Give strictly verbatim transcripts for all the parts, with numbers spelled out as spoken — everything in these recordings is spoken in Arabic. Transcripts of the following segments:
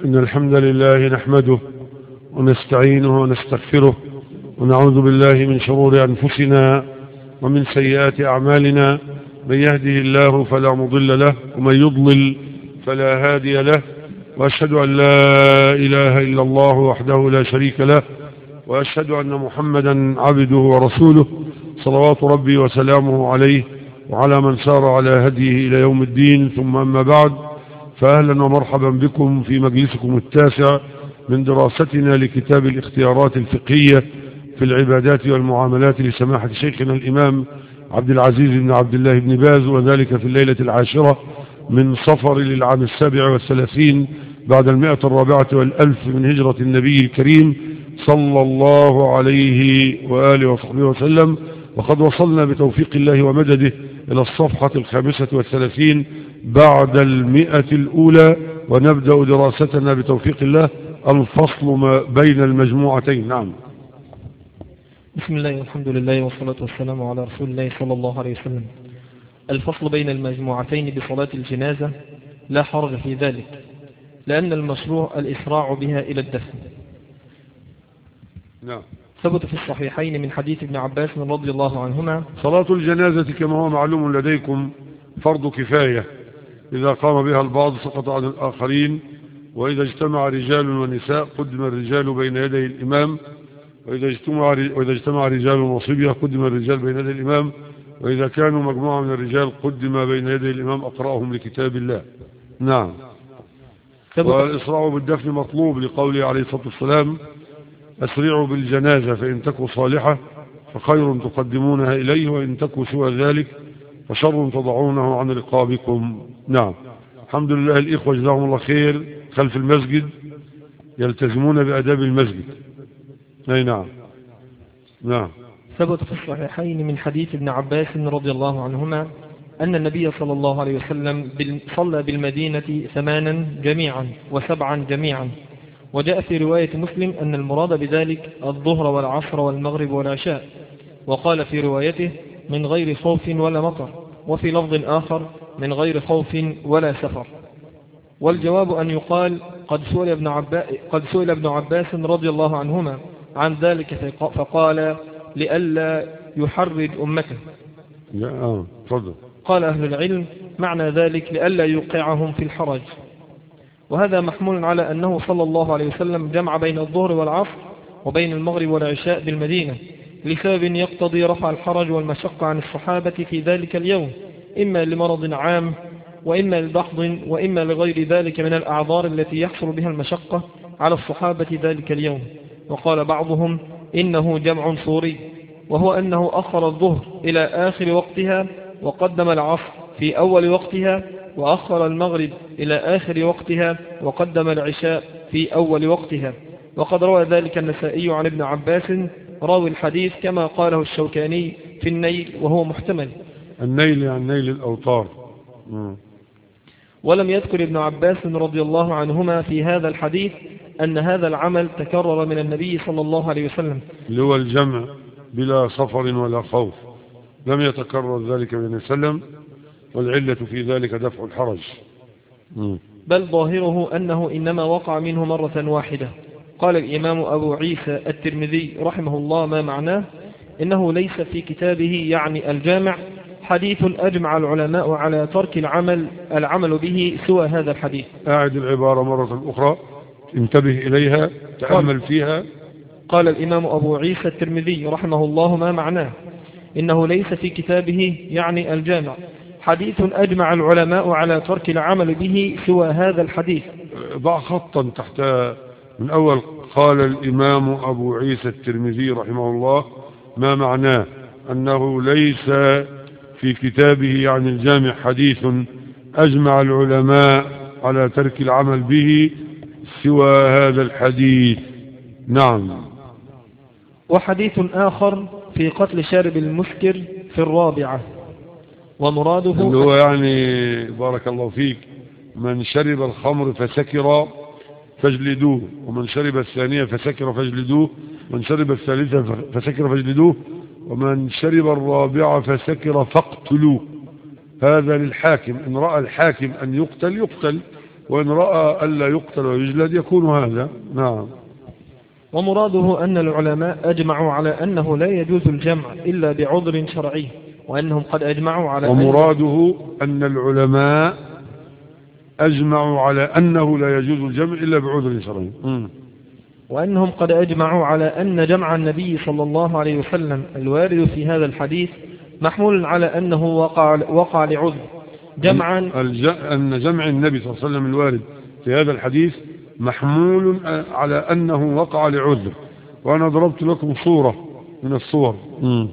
إن الحمد لله نحمده ونستعينه ونستغفره ونعوذ بالله من شرور أنفسنا ومن سيئات أعمالنا. من يهده الله فلا مضل له ومن يضلل فلا هادي له، وأشهد أن لا إله إلا الله وحده لا شريك له، وأشهد أن محمدا عبده ورسوله صلوات ربي وسلامه عليه وعلى من سار على هديه إلى يوم الدين. ثم أما بعد، فأهلا ومرحبا بكم في مجلسكم التاسع من دراستنا لكتاب الاختيارات الفقهية في العبادات والمعاملات لسماحة شيخنا الإمام عبد العزيز بن عبد الله بن باز، وذلك في الليلة العاشرة من صفر للعام السابع والثلاثين بعد المائة الرابعة والألف من هجرة النبي الكريم صلى الله عليه وآله وصحبه وسلم. وقد وصلنا بتوفيق الله ومدده إلى الصفحة الخامسة والثلاثين بعد المئة الأولى، ونبدأ دراستنا بتوفيق الله الفصل ما بين المجموعتين. نعم. بسم الله والحمد لله والصلاة والسلام على رسول الله صلى الله عليه وسلم. الفصل بين المجموعتين بصلاة الجنازة لا حرج في ذلك، لأن المشروع الإسراع بها إلى الدفن. نعم. ثبت في الصحيحين من حديث ابن عباس رضي الله عنهما: صلاة الجنازة كما هو معلوم لديكم فرض كفاية، إذا قام بها البعض سقط عن الآخرين، وإذا اجتمع رجال ونساء قدم الرجال بين يدي الإمام، وإذا اجتمع وإذا اجتمع رجال وصبية قدم الرجال بين يدي الإمام، وإذا كانوا مجموعة من الرجال قدم بين يدي الإمام أقرأهم لكتاب الله. نعم. والإسراع بالدفن مطلوب لقوله عليه الصلاة والسلام: أسرعوا بالجنازة فإن تكو صالحة فخير تقدمونها إليه، وإن تكو سوى ذلك فشر تضعونه عن رقابكم. نعم. الحمد لله الإخوة جزاهم الله خير خلف المسجد يلتزمون بأداب المسجد. أي نعم. نعم. ثبت في الصحيحين من حديث ابن عباس رضي الله عنهما أن النبي صلى الله عليه وسلم صلى بالمدينة ثمانا جميعا وسبعا جميعا. وجاء في رواية مسلم أن المراد بذلك الظهر والعصر والمغرب والعشاء، وقال في روايته من غير خوف ولا مطر، وفي لفظ آخر من غير خوف ولا سفر. والجواب أن يقال قد سئل ابن عباس, قد سئل ابن عباس رضي الله عنهما عن ذلك فقال لئلا يحرج أمته. قال أهل العلم معنى ذلك لئلا يوقعهم في الحرج. وهذا محمول على أنه صلى الله عليه وسلم جمع بين الظهر والعصر وبين المغرب والعشاء بالمدينة لسبب يقتضي رفع الحرج والمشقة عن الصحابة في ذلك اليوم، إما لمرض عام وإما لبحض وإما لغير ذلك من الأعذار التي يحصل بها المشقة على الصحابة ذلك اليوم. وقال بعضهم إنه جمع صوري، وهو أنه أخر الظهر إلى آخر وقتها وقدم العصر في أول وقتها، وأخر المغرب إلى آخر وقتها وقدم العشاء في أول وقتها. وقد روى ذلك النسائي عن ابن عباس راوي الحديث كما قاله الشوكاني في النيل، وهو محتمل. النيل يعني نيل الأوطار. م. ولم يذكر ابن عباس رضي الله عنهما في هذا الحديث أن هذا العمل تكرر من النبي صلى الله عليه وسلم، اللي هو الجمع بلا سفر ولا خوف. لم يتكرر ذلك من وسلم، والعلة في ذلك دفع الحرج. م. بل ظاهره أنه إنما وقع منه مرة واحدة. قال الإمام أبو عيسى الترمذي رحمه الله ما معناه إنه ليس في كتابه يعني الجامع حديث أجمع العلماء على ترك العمل العمل به سوى هذا الحديث. أعد العبارة مرة أخرى، انتبه إليها، تأمل فيها. قال الإمام أبو عيسى الترمذي رحمه الله ما معناه إنه ليس في كتابه يعني الجامع حديث أجمع العلماء على ترك العمل به سوى هذا الحديث. ضع خطا تحت من أول. قال الإمام أبو عيسى الترمذي رحمه الله ما معناه أنه ليس في كتابه يعني الجامع حديث أجمع العلماء على ترك العمل به سوى هذا الحديث. نعم. وحديث آخر في قتل شارب المسكر في الرابعة، ومراده اللي هو يعني بارك الله فيك من شرب الخمر فسكر فاجلدوه، ومن شرب الثانية فسكر فاجلدوه، ومن شرب الثالثة فسكر فاجلدوه، ومن شرب الرابعة فسكر فاقتلوه. هذا للحاكم، إن رأى الحاكم أن يقتل يقتل، وإن رأى ألا يقتل ويجلد يكون هذا. نعم. ومراده أن العلماء أجمعوا على أنه لا يجوز الجمع إلا بعذر شرعي، وأنهم قد أجمعوا على ومراده أن العلماء أجمعوا على أنه لا يجوز الجمع إلا بعذر شرعي، وأنهم قد أجمعوا على أن جمع النبي صلى الله عليه وسلم الوارد في هذا الحديث محمول على أنه وقع, وقع لعذر جمعا. أن جمع النبي صلى الله عليه وسلم الوارد في هذا الحديث محمول على أنه وقع لعذر. وأنا ضربت لكم صورة من الصور. م.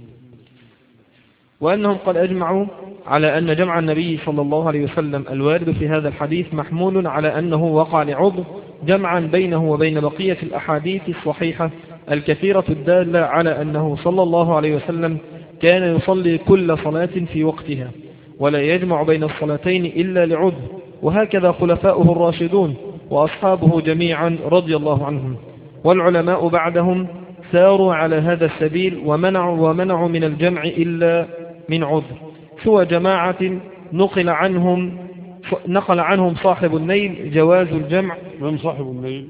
وأنهم قد أجمعوا على أن جمع النبي صلى الله عليه وسلم الوارد في هذا الحديث محمول على أنه وقع لعذر جمعا بينه وبين بقية الأحاديث الصحيحة الكثيرة الدالة على أنه صلى الله عليه وسلم كان يصلي كل صلاة في وقتها ولا يجمع بين الصلاتين إلا لعذر، وهكذا خلفاؤه الراشدون وأصحابه جميعا رضي الله عنهم. والعلماء بعدهم ساروا على هذا السبيل ومنعوا, ومنعوا من الجمع إلا من عذر، سوى جماعة نقل عنهم نقل عنهم صاحب النيل جواز الجمع. من صاحب النيل؟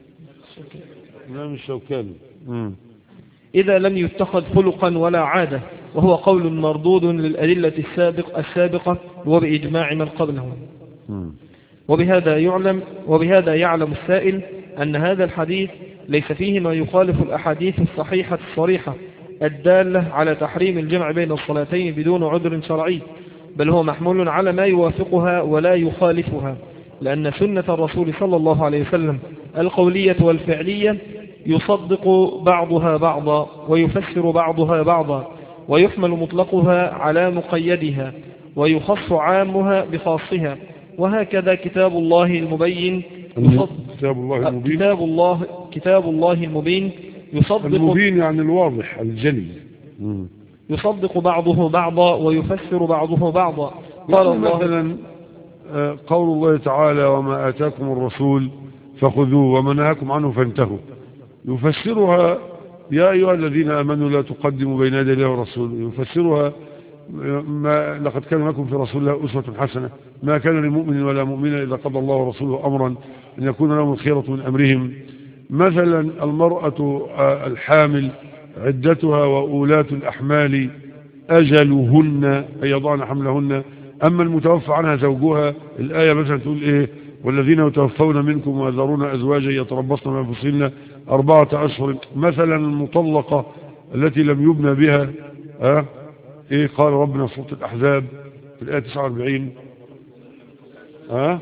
من الشوكاني. إذا لم يتخذ خلقا ولا عادة، وهو قول مردود للأدلة السابق السابقة وبإجماع من قبلهم. وبهذا يعلم وبهذا يعلم السائل أن هذا الحديث ليس فيه ما يخالف الأحاديث الصحيحة الصريحة الدالة على تحريم الجمع بين الصلاتين بدون عذر شرعي، بل هو محمول على ما يوافقها ولا يخالفها، لأن سنة الرسول صلى الله عليه وسلم القولية والفعلية يصدق بعضها بعضا ويفسر بعضها بعضا، ويحمل مطلقها على مقيدها ويخص عامها بخاصها. وهكذا كتاب الله المبين كتاب الله المبين كتاب الله كتاب الله المبين يصدق المبين يعني الواضح الجلي، يصدق بعضه بعضا ويفسر بعضه بعضا. قال الله مثلا قول الله تعالى وما آتاكم الرسول فخذوه وما نهاكم عنه فانتهوا، يفسرها يا أيها الذين آمنوا لا تقدموا بين يدي الله ورسوله، يفسرها ما لقد كان لكم في رسول الله أسوة حسنة ما كان لمؤمن ولا مؤمنة إذا قضى الله ورسوله أمرا أن يكون لهم الخيرة من أمرهم. مثلا المرأة الحامل عدتها وأولاة الأحمال أجلهن أن يضعن حملهن. أما المتوفى عنها زوجها الآية مثلا تقول إيه والذين يتوفون منكم ويذرون أزواجا يتربصن بأنفسهن أربعة أشهر. مثلا المطلقة التي لم يبنى بها أه؟ إيه قال ربنا في سورة الأحزاب في الآية تسعة وأربعين أه؟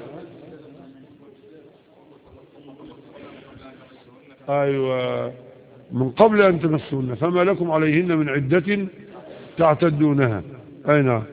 أيوة من قبل أن تمسوهن فما لكم عليهن من عدة تعتدونها. أي نعم.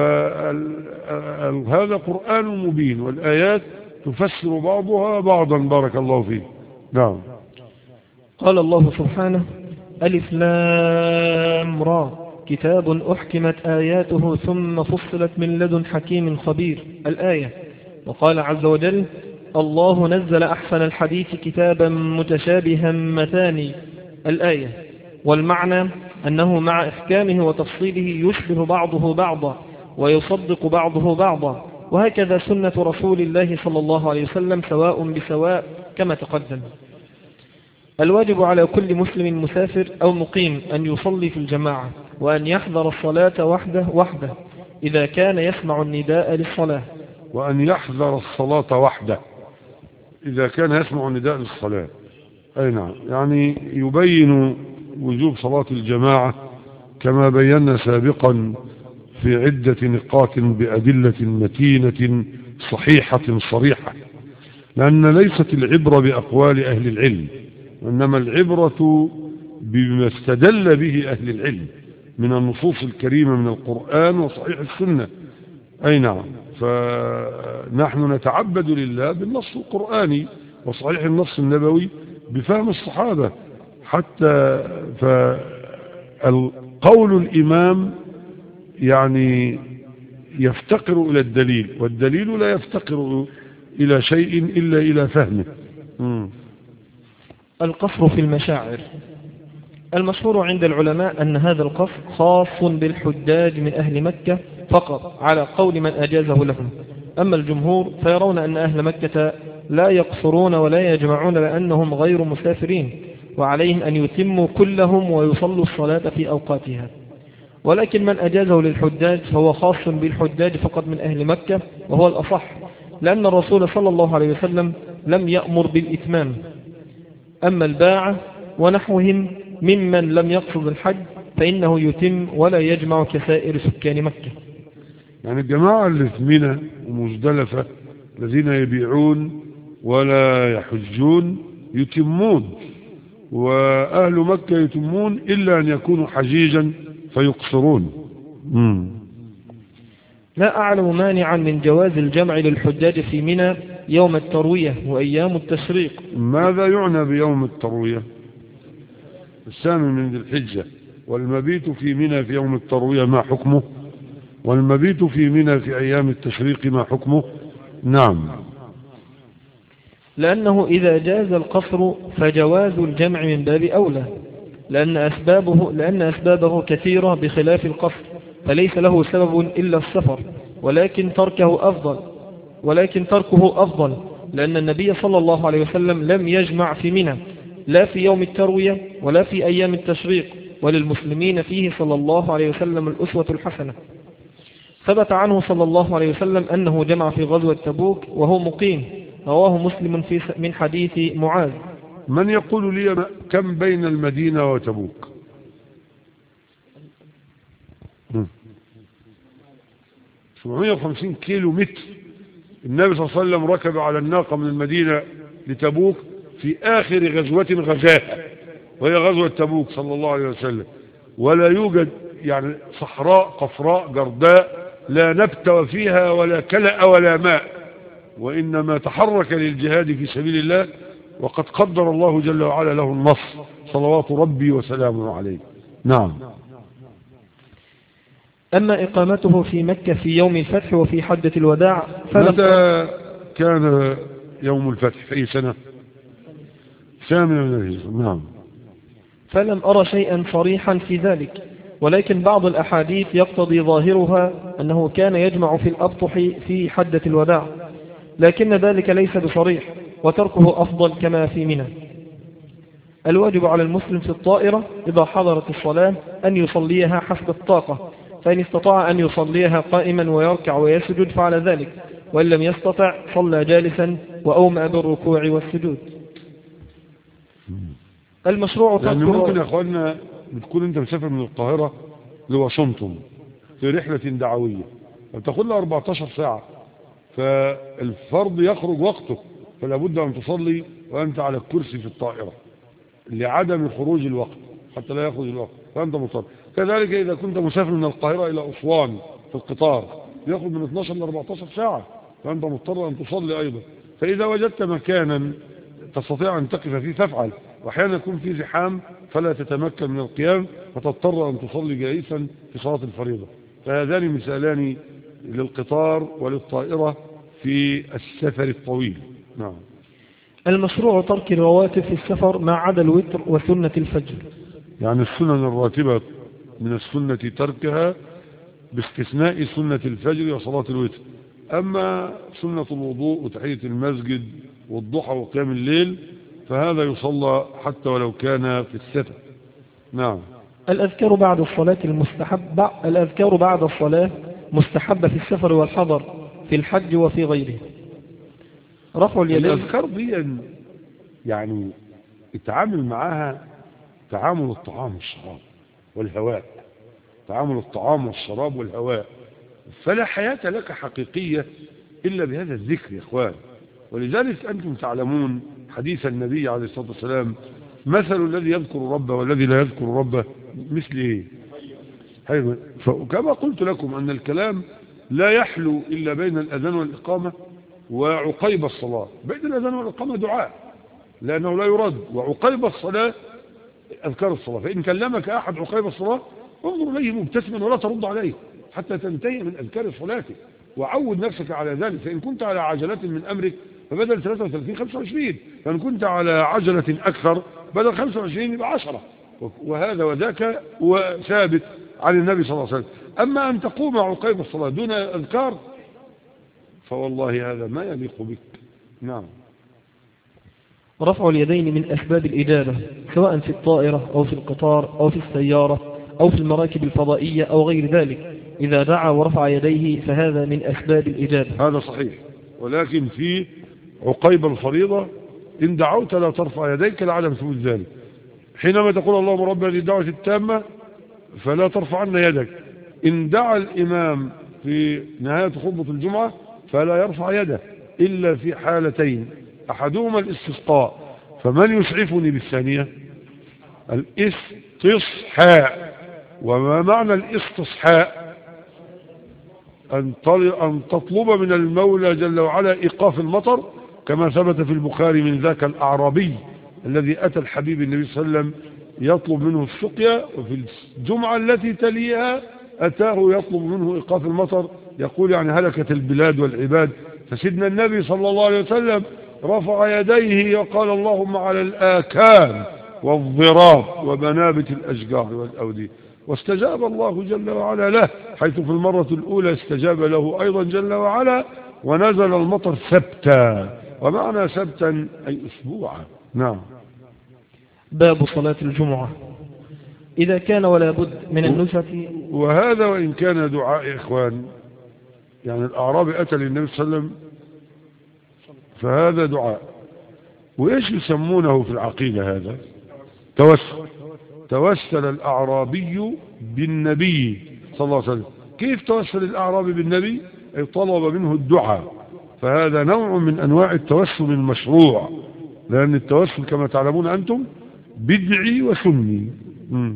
فهذا قرآن مبين والآيات تفسر بعضها بعضا. بارك الله فيه. نعم. قال الله سبحانه ألف لام را كتاب أحكمت آياته ثم فصلت من لدن حكيم خبير الآية. وقال عز وجل الله نزل أحسن الحديث كتابا متشابها مثاني الآية. والمعنى أنه مع إحكامه وتفصيله يشبه بعضه بعضا ويصدق بعضه بعضا، وهكذا سنة رسول الله صلى الله عليه وسلم سواء بسواء كما تقدم. الواجب على كل مسلم مسافر أو مقيم أن يصلي في الجماعة وأن يحضر الصلاة وحده وحده إذا كان يسمع النداء للصلاة. وأن يحضر الصلاة وحده إذا كان يسمع النداء للصلاة. أي نعم. يعني يبين وجوب صلاة الجماعة كما بينا سابقا في عدة نقاط بأدلة متينة صحيحة صريحة، لأن ليست العبرة بأقوال أهل العلم وإنما العبرة بما استدل به أهل العلم من النصوص الكريمة من القرآن وصحيح السنة. أي نعم. فنحن نتعبد لله بالنص القرآني وصحيح النص النبوي بفهم الصحابة. حتى فالقول الإمام يعني يفتقر إلى الدليل والدليل لا يفتقر إلى شيء إلا إلى فهمه. مم. القصر في المشاعر. المشهور عند العلماء أن هذا القصر خاص بالحجاج من أهل مكة فقط على قول من أجازه لهم، أما الجمهور فيرون أن أهل مكة لا يقصرون ولا يجمعون لأنهم غير مسافرين، وعليهم أن يتموا كلهم ويصلوا الصلاة في أوقاتها. ولكن من أجازه للحجاج فهو خاص بالحجاج فقط من أهل مكة، وهو الأصح، لأن الرسول صلى الله عليه وسلم لم يأمر بالإتمام. أما الباعة ونحوهم ممن لم يقصد الحج فإنه يتم ولا يجمع كسائر سكان مكة. يعني الجماعة اللي في منى ومزدلفة الذين يبيعون ولا يحجون يتمون، وأهل مكة يتمون إلا أن يكونوا حجيجا فيقصرون. مم. لا أعلم مانعا من جواز الجمع للحجاج في منى يوم التروية وأيام التشريق. ماذا يعنى بيوم التروية؟ الثامن من ذي الحجة. والمبيت في منى في يوم التروية ما حكمه؟ والمبيت في منى في أيام التشريق ما حكمه؟ نعم. لأنه إذا جاز القصر فجواز الجمع من باب أولى، لأن أسبابه, لأن أسبابه كثيرة بخلاف القصر، فليس له سبب إلا السفر، ولكن تركه أفضل ولكن تركه أفضل لأن النبي صلى الله عليه وسلم لم يجمع في منى لا في يوم التروية ولا في أيام التشريق، وللمسلمين فيه صلى الله عليه وسلم الأسوة الحسنة. ثبت عنه صلى الله عليه وسلم أنه جمع في غزوة تبوك وهو مقيم، رواه مسلم في من حديث معاذ. من يقول لي كم بين المدينة وتبوك؟ سبعمائة وخمسين كيلو متر. النبي صلى الله عليه وسلم ركب على الناقة من المدينة لتبوك في آخر غزوة غزاها، وهي غزوة تبوك صلى الله عليه وسلم، ولا يوجد يعني صحراء قفراء جرداء لا نبت فيها ولا كلأ ولا ماء، وإنما تحرك للجهاد في سبيل الله، وقد قدر الله جل وعلا له النصر صلوات ربي وسلامه عليه. نعم. أما إقامته في مكة في يوم الفتح وفي حجة الوداع متى كان يوم الفتح؟ في أي سنة؟ ثامنة من الهجرة. نعم. فلم أرى شيئا صريحا في ذلك، ولكن بعض الأحاديث يقتضي ظاهرها أنه كان يجمع في الأبطح في حجة الوداع، لكن ذلك ليس بصريح، وتركه أفضل كما في منى. الواجب على المسلم في الطائرة إذا حضرت الصلاة أن يصليها حسب الطاقة، فإن استطاع أن يصليها قائما ويركع ويسجد فعل ذلك، وإن لم يستطع صلى جالسا وأومأ بالركوع والسجود. المشروع يعني ممكن يا أخوانا بتكون أنت مسافر من القاهرة لواشنطن في رحلة دعوية بتاخد لها أربعتاشر ساعة، فالفرض يخرج وقته، فلا بد أن تصلي وأنت على الكرسي في الطائرة لعدم خروج الوقت حتى لا يخرج الوقت، فأنت مضطر. كذلك إذا كنت مسافر من القاهرة إلى أسوان في القطار يأخذ من اثناشر ل أربعتاشر ساعة، فأنت مضطر أن تصلي أيضا. فإذا وجدت مكانا تستطيع أن تقف فيه فافعل، وأحيانا يكون فيه زحام فلا تتمكن من القيام فتضطر أن تصلي جالسا في صلاة الفريضة. فهذان مثالان للقطار وللطائرة في السفر الطويل. نعم. المشروع ترك الرواتب في السفر ما عدا الوتر وسنة الفجر. يعني السنن الراتبة من السنة تركها باستثناء سنة الفجر وصلاة الوتر. أما سنة الوضوء وتحية المسجد والضحى وقيام الليل فهذا يصلى حتى ولو كان في السفر. نعم. الأذكار بعد الصلاة المستحب الأذكار بعد الصلاة مستحبة في السفر والحضر في الحج وفي غيره. رفع اليدين. الأذكار دي يعني التعامل معها تعامل الطعام والشراب والهواء، تعامل الطعام والشراب والهواء، فلا حياة لك حقيقية إلا بهذا الذكر يا إخوان. ولذلك أنتم تعلمون حديث النبي عليه الصلاة والسلام: مثل الذي يذكر ربه والذي لا يذكر ربه مثل إيه؟ فكما قلت لكم أن الكلام لا يحلو إلا بين الأذان والإقامة وعقيب الصلاة. بين الأذان والإقامة دعاء لأنه لا يرد، وعقيب الصلاة أذكار الصلاة. فإن كلمك أحد عقيب الصلاة انظر إليه مبتسما ولا ترد عليه حتى تنتهي من أذكار صلاتك، وعود نفسك على ذلك. فإن كنت على عجلة من أمرك فبدل ثلاثة وثلاثين خمسة وعشرين، فإن كنت على عجلة أكثر بدل خمسة وعشرين يبقى عشرة، وهذا وذاك وثابت عن النبي صلى الله عليه وسلم. أما أن تقوم عقيب الصلاة دون أذكار فوالله هذا ما يليق بك. نعم. رفع اليدين من أسباب الإجابة، سواء في الطائرة أو في القطار أو في السيارة أو في المراكب الفضائية أو غير ذلك، إذا دعا ورفع يديه فهذا من أسباب الإجابة. هذا صحيح، ولكن في عقيب الفريضة إن دعوت لا ترفع يديك لعدم ثبوت ذلك. حينما تقول اللهم رب هذه الدعوة التامة فلا ترفعن يدك. إن دعا الإمام في نهاية خطبة الجمعة فلا يرفع يده إلا في حالتين، أحدهما الاستسقاء، فمن يسعفني بالثانية؟ الاستصحاء. وما معنى الاستصحاء؟ أن تطلب من المولى جل وعلا إيقاف المطر، كما ثبت في البخاري من ذاك الأعرابي الذي أتى الحبيب النبي صلى الله عليه وسلم يطلب منه السقيا، وفي الجمعة التي تليها أتاه يطلب منه إيقاف المطر، يقول يعني هلكت البلاد والعباد. فسيدنا النبي صلى الله عليه وسلم رفع يديه وقال اللهم على الآكام والضراب ومنابت الأشجار والأودية، واستجاب الله جل وعلا له، حيث في المرة الأولى استجاب له أيضا جل وعلا ونزل المطر ثبتا، ومعنى ثبتا أي أسبوعا. نعم. باب صلاة الجمعة، إذا كان ولا بد من النزهة. وهذا وإن كان دعاء إخوان، يعني الأعرابي أتى للنبي صلى الله عليه وسلم فهذا دعاء. وإيش يسمونه في العقيدة هذا؟ توسل. توسل الأعرابي بالنبي صلى الله عليه وسلم. كيف توسل الأعرابي بالنبي؟ أي طلب منه الدعاء، فهذا نوع من أنواع التوسل المشروع، لأن التوسل كما تعلمون أنتم بدعي وسني. م.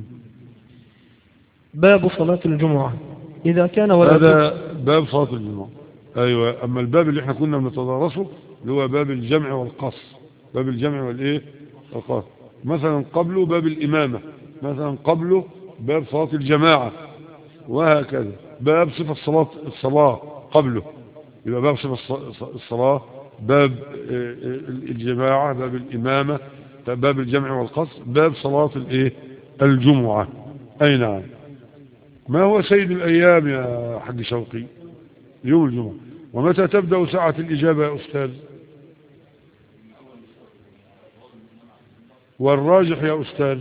باب صلاة الجمعة، إذا كان ولا هذا باب صلاة الجمعة. أيوة. أما الباب اللي احنا كنا بنتدارسه اللي هو باب الجمع والقصر، باب الجمع والإيه والقصر. مثلا قبله باب الإمامة، مثلا قبله باب صلاة الجماعة، وهكذا. باب صفة الصلاة الصلاة قبله يبقى باب صفة الصلاة، باب الجماعة، باب الإمامة، باب الجمع والقصر، باب صلاة الإيه الجمعة. أي نعم. ما هو سيد الأيام يا حاج شوقي؟ يوم الجمعة. ومتى تبدأ ساعة الإجابة يا أستاذ؟ والراجح يا أستاذ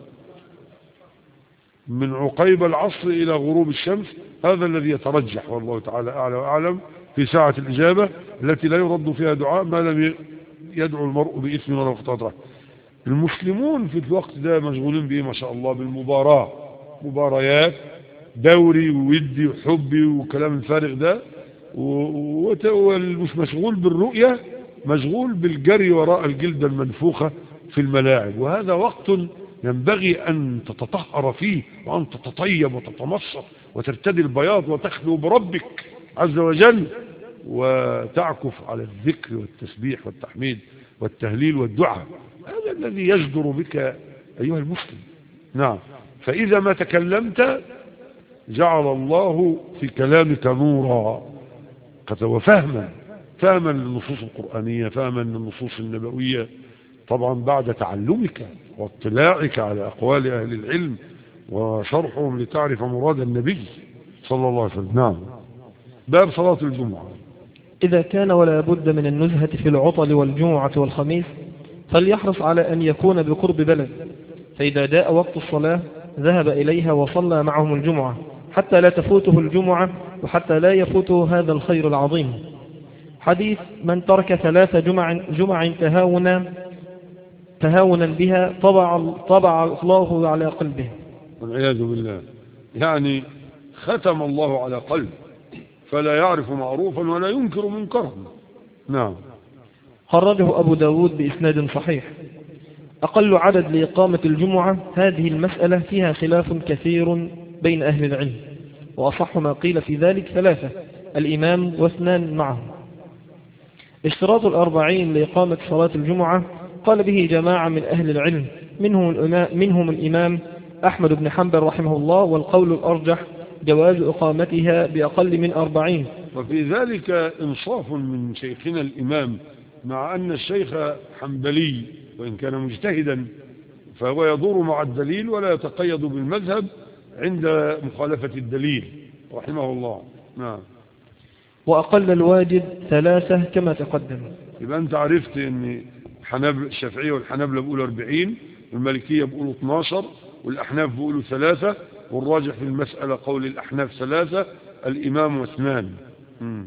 من عقيب العصر إلى غروب الشمس، هذا الذي يترجح والله تعالى أعلى وأعلم في ساعة الإجابة التي لا يرد فيها دعاء ما لم يدعو المرء بإثم ولا خطأ. المسلمون في الوقت ده مشغولين بإيه ما شاء الله؟ بالمباراة، مباريات دوري وودي وحبي وكلام الفارغ ده، والمش مشغول بالرؤية، مشغول بالجري وراء الجلدة المنفوخة في الملاعب. وهذا وقت ينبغي أن تتطهر فيه وأن تتطيب وتتمصر وترتدي البياض وتخلو بربك عز وجل وتعكف على الذكر والتسبيح والتحميد والتهليل والدعاء. هذا الذي يجدر بك أيها المسلم. نعم. فإذا ما تكلمت جعل الله في كلامك نورا وفهما، فهما للنصوص القرآنية، فهما للنصوص النبوية، طبعا بعد تعلمك واطلاعك على أقوال أهل العلم وشرحهم لتعرف مراد النبي صلى الله عليه وسلم. نعم. باب صلاة الجمعة، إذا كان ولا بد من النزهة في العطل والجمعة والخميس فليحرص على أن يكون بقرب بلد، فإذا جاء وقت الصلاة ذهب إليها وصلى معهم الجمعة حتى لا تفوته الجمعة وحتى لا يفوته هذا الخير العظيم. حديث من ترك ثلاث جمع, جمع تهاونا تهاونا بها طبع, طبع الله على قلبه والعياذ بالله. يعني ختم الله على قلبه فلا يعرف معروفا ولا ينكر منكرا. نعم. خرجه أبو داود بإسناد صحيح. أقل عدد لإقامة الجمعة، هذه المسألة فيها خلاف كثير بين أهل العلم، وأصح ما قيل في ذلك ثلاثة: الإمام واثنان معه. اشتراط الأربعين لإقامة صلاة الجمعة قال به جماعة من أهل العلم، منهم الإمام, منهم الإمام أحمد بن حنبل رحمه الله، والقول الأرجح جواز إقامتها بأقل من أربعين. وفي ذلك إنصاف من شيخنا الإمام، مع أن الشيخ حنبلي وإن كان مجتهدا فهو يدور مع الدليل ولا يتقيد بالمذهب عند مخالفة الدليل رحمه الله. نعم. وأقل الواجب ثلاثة كما تقدم. يبقى أنت عرفت أن الحنابلة الشافعية والحنابلة بيقولوا أربعين، والمالكية بيقولوا اثناشر، والأحناف بيقولوا ثلاثة، والراجح في المسألة قول الأحناف ثلاثة، الإمام واثنان. مم.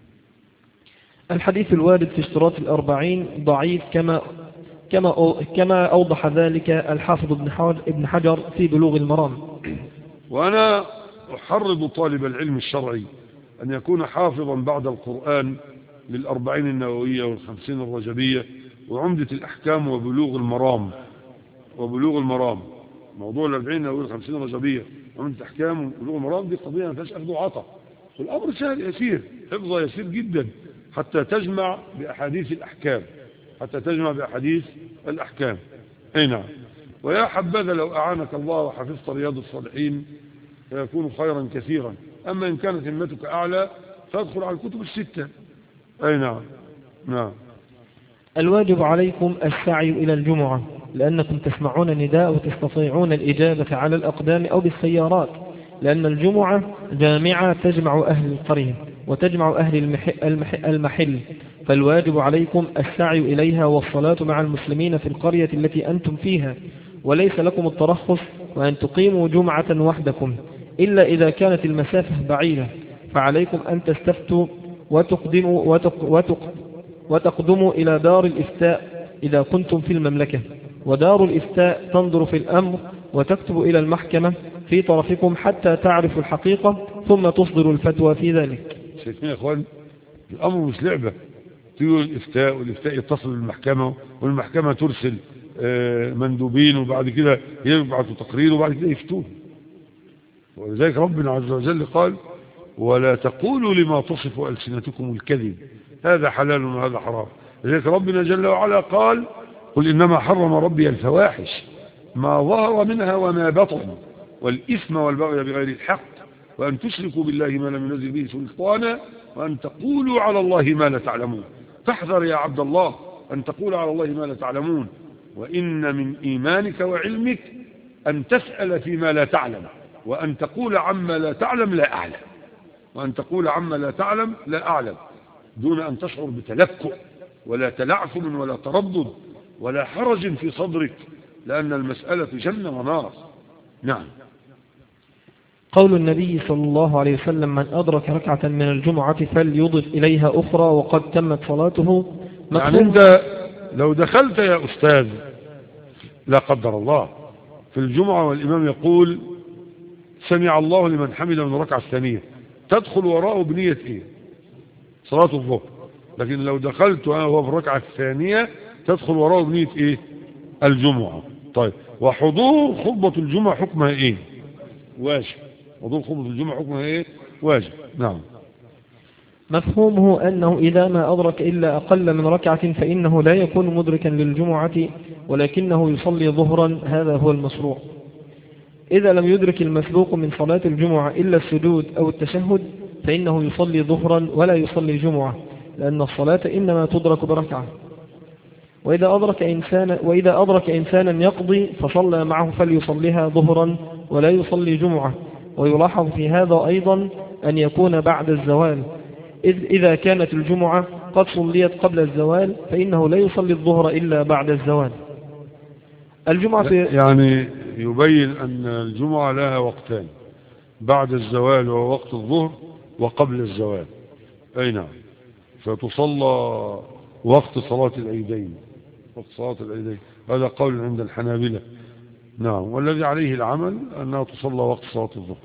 الحديث الوارد في اشتراط الأربعين ضعيف كما كما كما أوضح ذلك الحافظ ابن حجر في بلوغ المرام. وأنا أحرض طالب العلم الشرعي أن يكون حافظا بعد القرآن للأربعين النووية والخمسين الرجبية وعمدة الأحكام وبلوغ المرام. وبلوغ المرام موضوع الأربعين النووية والخمسين الرجبية وعمدة الأحكام وبلوغ المرام دي قضية ما فيهاش أخذ وعطا، والأمر سهل يسير، حفظه يسير جدا حتى تجمع بأحاديث الأحكام، حتى تجمع بأحاديث الأحكام. أي نعم. ويا حبذا لو أعانك الله وحفظت رياض الصالحين فيكون خيرا كثيرا. أما إن كانت همتك أعلى فادخل على الكتب الستة. أي نعم. نعم. الواجب عليكم السعي إلى الجمعة لأنكم تسمعون النداء وتستطيعون الإجابة على الأقدام أو بالسيارات، لأن الجمعة جامعة تجمع أهل القرية وتجمع أهل المحل، فالواجب عليكم السعي إليها والصلاة مع المسلمين في القرية التي أنتم فيها، وليس لكم الترخص وأن تقيموا جمعة وحدكم إلا إذا كانت المسافة بعيدة، فعليكم أن تستفتوا وتقدموا, وتق وتق وتقدموا إلى دار الإفتاء إذا كنتم في المملكة، ودار الإفتاء تنظر في الأمر وتكتب إلى المحكمة في طرفكم حتى تعرفوا الحقيقة ثم تصدروا الفتوى في ذلك. شايفين يا إخوان الأمر مش لعبة، تقول الإفتاء والإفتاء يتصل بالمحكمة والمحكمة ترسل مندوبين وبعد كده يبعثوا تقرير وبعد كده يفتون. ولذلك ربنا عز وجل قال ولا تقولوا لما تصف ألسنتكم الكذب هذا حلال وهذا حرام. لذلك ربنا جل وعلا قال قل إنما حرم ربي الفواحش ما ظهر منها وما بطن والإثم والبغي بغير الحق وأن تشركوا بالله ما لم ينزل به سلطانا وأن تقولوا على الله ما لا تعلمون. فاحذر يا عبد الله أن تقول على الله ما لا تعلمون، وإن من إيمانك وعلمك أن تسأل فيما لا تعلم، وأن تقول عما لا تعلم لا أعلم، وأن تقول عما لا تعلم لا أعلم، دون أن تشعر بتلكؤ ولا تلعثم ولا تردد ولا حرج في صدرك، لأن المسألة جنة ونار. نعم. قول النبي صلى الله عليه وسلم من أدرك ركعة من الجمعة فليضف إليها أخرى وقد تمت صلاته. يعني أنت لو دخلت يا أستاذ لا قدر الله في الجمعة والإمام يقول سمع الله لمن حمد من الركعة الثانية، تدخل وراءه بنية إيه؟ صلاة الظهر. لكن لو دخلت أنا وهو في الركعة الثانية تدخل وراءه بنية إيه؟ الجمعة. طيب وحضور خطبة الجمعة حكمها إيه؟ واجب. حضور خطبة الجمعة حكمها إيه؟ واجب. نعم. مفهومه أنه إذا ما أدرك إلا أقل من ركعة فإنه لا يكون مدركا للجمعة ولكنه يصلي ظهرا، هذا هو المشروع. إذا لم يدرك المسبوق من صلاة الجمعة إلا السجود أو التشهد فإنه يصلي ظهرا ولا يصلي جمعة، لأن الصلاة إنما تدرك بركعة. وإذا أدرك إنسانا وإذا أدرك إنسانا يقضي فصلى معه فليصليها ظهرا ولا يصلي جمعة. ويلاحظ في هذا أيضا أن يكون بعد الزوال، إذ إذا كانت الجمعة قد صليت قبل الزوال فإنه لا يصلي الظهر إلا بعد الزوال. الجمعة يعني يبين أن الجمعة لها وقتان، بعد الزوال وهو وقت الظهر وقبل الزوال. أي نعم. فتصلى وقت صلاة العيدين، وقت صلاة العيدين، هذا قول عند الحنابلة. نعم. والذي عليه العمل أنها تصلى وقت صلاة الظهر.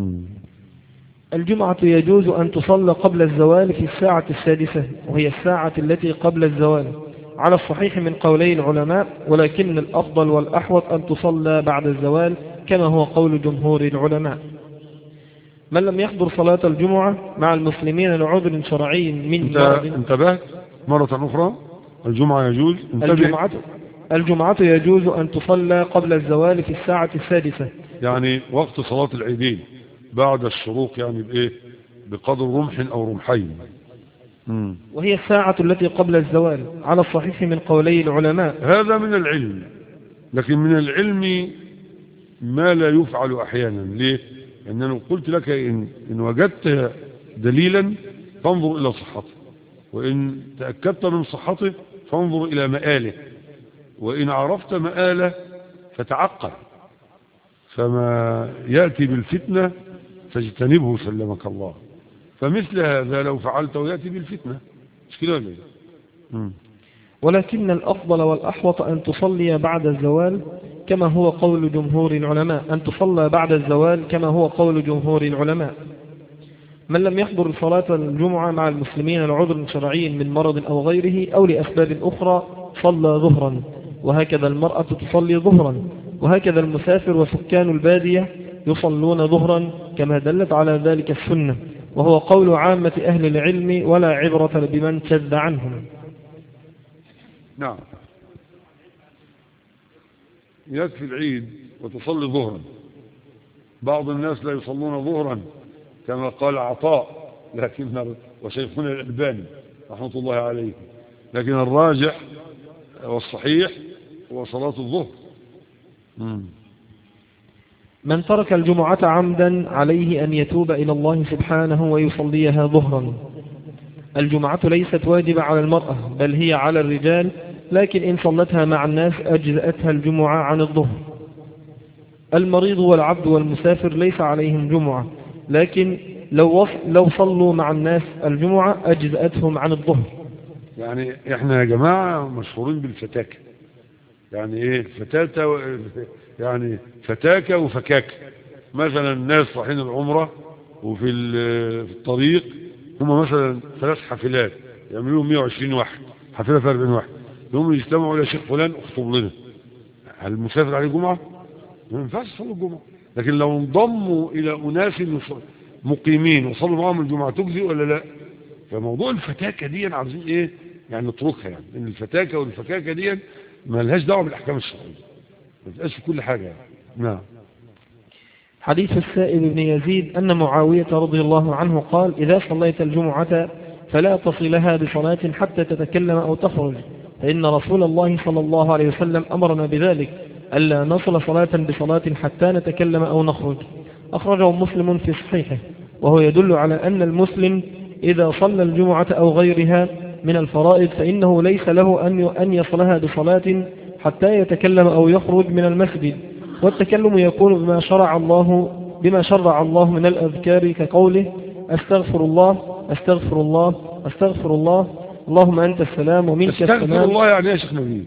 الجمعة يجوز أن تصلى قبل الزوال في الساعة السادسة وهي الساعة التي قبل الزوال على الصحيح من قولي العلماء، ولكن الأفضل والأحوط أن تصلى بعد الزوال كما هو قول جمهور العلماء. من لم يحضر صلاة الجمعة مع المسلمين لعذر شرعي من مرض. انتبه مرة أخرى، الجمعة يجوز الجمعة, الجمعة يجوز أن تصلى قبل الزوال في الساعة السادسة، يعني وقت صلاة العيدين بعد الشروق، يعني بإيه؟ بقدر رمح أو رمحين. مم. وهي الساعة التي قبل الزوال على الصحيح من قولي العلماء. هذا من العلم، لكن من العلم ما لا يفعل أحيانا. ليه؟ لأنه قلت لك إن, إن وجدت دليلا فانظر إلى صحته، وإن تأكدت من صحته فانظر إلى مآله، وإن عرفت مآله فتعقل، فما يأتي بالفتنة فاجتنبه سلمك الله. فمثل هذا لو فعلته يأتي بالفتنة، مش كده ولا ايه؟ ولكن الأفضل والأحوط أن تصلي بعد الزوال كما هو قول جمهور العلماء أن تصلى بعد الزوال كما هو قول جمهور العلماء. من لم يحضر صلاة الجمعة مع المسلمين لعذر شرعي من مرض أو غيره أو لأسباب أخرى صلى ظهرا، وهكذا المرأة تصلي ظهرا، وهكذا المسافر وسكان البادية يصلون ظهرا كما دلت على ذلك السنة، وهو قول عامة أهل العلم ولا عبرة بمن شذ عنهم. نعم، يكفي العيد وتصلي ظهرا. بعض الناس لا يصلون ظهرا كما قال عطاء، لكن وشيخنا الألباني رحمة الله عليه، لكن الراجح والصحيح هو صلاة الظهر. مم. من ترك الجمعة عمدا عليه أن يتوب إلى الله سبحانه ويصليها ظهرا. الجمعة ليست واجبة على المرأة بل هي على الرجال، لكن إن صلتها مع الناس أجزأتها الجمعة عن الظهر. المريض والعبد والمسافر ليس عليهم جمعة، لكن لو لو صلوا مع الناس الجمعة أجزأتهم عن الظهر. يعني احنا يا جماعة مشهورين بالفتاكة، يعني ايه فتاتة و... يعني فتاكة وفكاكة. مثلا الناس رايحين العمرة وفي في الطريق هم مثلا ثلاث حافلات يعملوا مئة وعشرين واحد، حافلة في أربعين واحد، يوم يجتمعوا إلى شيخ فلان اخطب لنا. هل المسافر عليه جمعة؟ ما ينفعش يصلوا الجمعة. لكن لو انضموا إلى أناس مقيمين وصلوا معهم الجمعة تجزي ولا لا؟ فموضوع الفتاكة دي عايزين ايه يعني نتركها، يعني ان الفتاكة والفكاكة دي ما لهاش دعوة بالأحكام الشرعية، ما تبقاش في كل حاجة يعني. نعم. حديث السائب بن يزيد أن معاوية رضي الله عنه قال: إذا صليت الجمعة فلا تصلها بصلاة حتى تتكلم أو تخرج، فإن رسول الله صلى الله عليه وسلم أمرنا بذلك، ألا نصل صلاة بصلاة حتى نتكلم أو نخرج. أخرجه مسلم في صحيحه، وهو يدل على أن المسلم إذا صلى الجمعة أو غيرها من الفرائض فإنه ليس له أن يصلها بصلاة حتى يتكلم أو يخرج من المسجد. والتكلم يكون بما شرع الله بما شرع الله من الأذكار كقوله: أستغفر الله أستغفر الله أستغفر الله اللهم أنت السلام ومنك السلام. استغفر الله يعني يا شيخ نبيل؟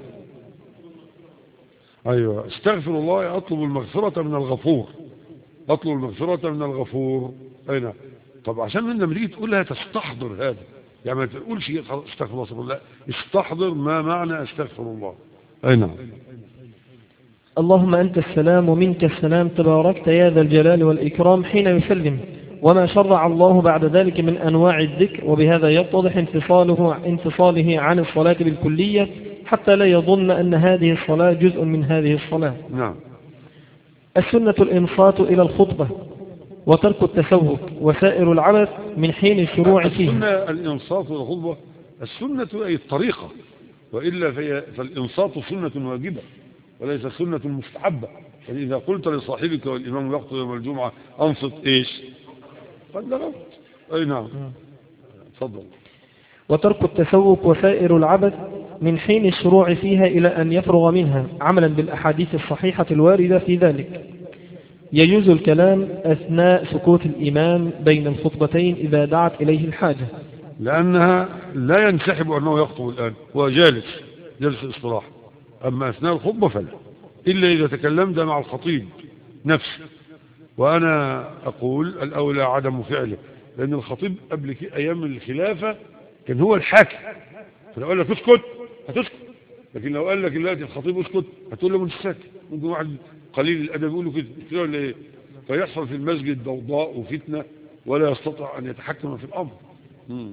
أيوة، استغفر الله أطلب المغفرة من الغفور، أطلب المغفرة من الغفور. أين؟ طب عشان لما تيجي تقولها تستحضر هذا، يعني ما تقولش استغفر الله استغفر الله، استحضر ما معنى استغفر الله. أي نعم. اللهم أنت السلام ومنك السلام تباركت يا ذا الجلال والإكرام حين يسلم، وما شرع الله بعد ذلك من أنواع الذكر، وبهذا يتضح انفصاله انفصاله عن الصلاة بالكلية حتى لا يظن أن هذه الصلاة جزء من هذه الصلاة. نعم. السنة الإنصات إلى الخطبة وترك التسوق وسائر العبث من حين الشروع فيه. السنة الإنصات إلى الخطبة، السنة أي الطريقة، وإلا فالإنصات سنة واجبة وليس سنة مستحبة. فإذا قلت لصاحبك والإمام يخطب يوم الجمعة أنصت إيش؟ قد لغوت. أي نعم. تفضل. وترك التسوق وسائر العبث من حين الشروع فيها إلى أن يفرغ منها، عملا بالأحاديث الصحيحة الواردة في ذلك. يجوز الكلام أثناء سكوت الإمام بين الخطبتين إذا دعت إليه الحاجة، لأنها لا ينسحب أنه يخطب الآن وجالس جلس اصطلاح. أما أثناء الخطبة فلا، إلا إذا تكلمت مع الخطيب نفسه، وأنا أقول الأولى عدم فعله، لأن الخطيب قبل أيام الخلافة كان هو الحاكم، فلو قال لك اسكت هتسكت، لكن لو قال لك دلوقتي الخطيب اسكت هتقول له من الساكت. ممكن واحد قليل الأدب يقولوا كده ولا إيه؟ فيحصل في المسجد ضوضاء وفتنة ولا يستطيع أن يتحكم في الأمر. مم.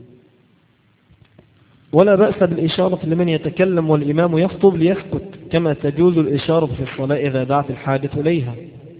ولا بأس بالإشارة لمن يتكلم والإمام يخطب ليسكت، كما تجوز الإشارة في الصلاة إذا دعت الحاجة إليها.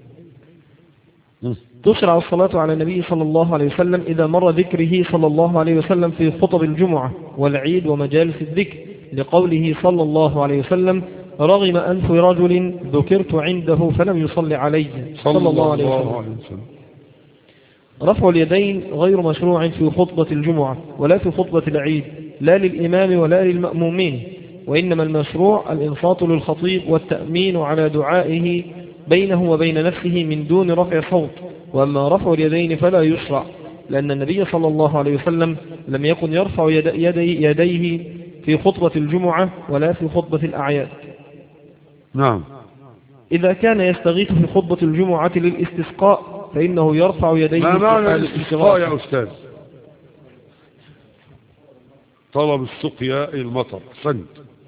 تشرع الصلاة على النبي صلى الله عليه وسلم إذا مر ذكره صلى الله عليه وسلم في خطب الجمعة والعيد ومجالس الذكر، لقوله صلى الله عليه وسلم: رغم أنف رجل ذكرت عنده فلم يصلي عليه صلى الله عليه وسلم. رفع اليدين غير مشروع في خطبة الجمعة ولا في خطبة العيد، لا للإمام ولا للمأمومين، وإنما المشروع الإنصات للخطيب والتأمين على دعائه بينه وبين نفسه من دون رفع صوت. وأما رفع اليدين فلا يشرع، لأن النبي صلى الله عليه وسلم لم يكن يرفع يدي يديه في خطبة الجمعة ولا في خطبة الأعياد. نعم. إذا كان يستغيث في خطبة الجمعة للاستسقاء فإنه يرفع يديه ما في معنى حال الاستسقاء الاستغاثة. يا أستاذ؟ طلب السقيا المطر سند.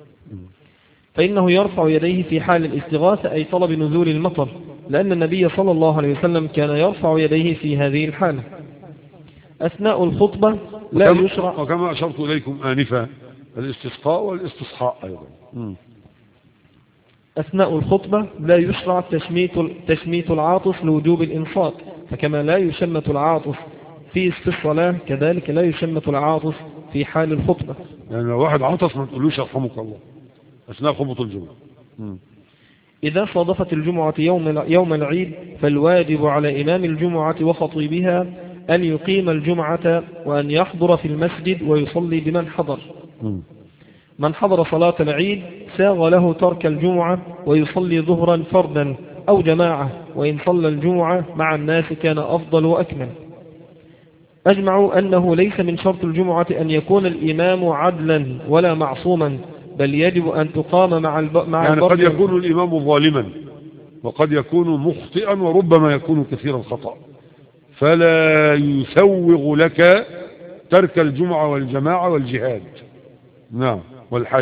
فإنه يرفع يديه في حال الاستغاثة أي طلب نزول المطر، لأن النبي صلى الله عليه وسلم كان يرفع يديه في هذه الحالة. أثناء الخطبة لا وكما يشرع، وكما أشرت إليكم آنفا الاستسقاء والاستصحاء أيضا. م. أثناء الخطبة لا يشرع تشميت تشميت العاطس لوجوب الإنصات، فكما لا يشمت العاطس في الصلاة كذلك لا يشمت العاطس في حال الخطبة. يعني لو واحد عطس ما تقولوش يرحمك الله أثناء خطبة الجمعة. م. إذا صادفت الجمعة يوم يوم العيد فالواجب على إمام الجمعة وخطيبها أن يقيم الجمعة وأن يحضر في المسجد ويصلي بمن حضر. م. من حضر صلاة العيد ساغ له ترك الجمعة ويصلي ظهرا فردا أو جماعة، وإن صلى الجمعة مع الناس كان أفضل وأكمل. أجمعوا أنه ليس من شرط الجمعة أن يكون الإمام عدلا ولا معصوما، بل يجب أن تقام مع الب... مع يعني البر قد يكون الإمام ظالما وقد يكون مخطئا وربما يكون كثيرا خطأ، فلا يسوغ لك ترك الجمعة والجماعة والجهاد نعم والحج.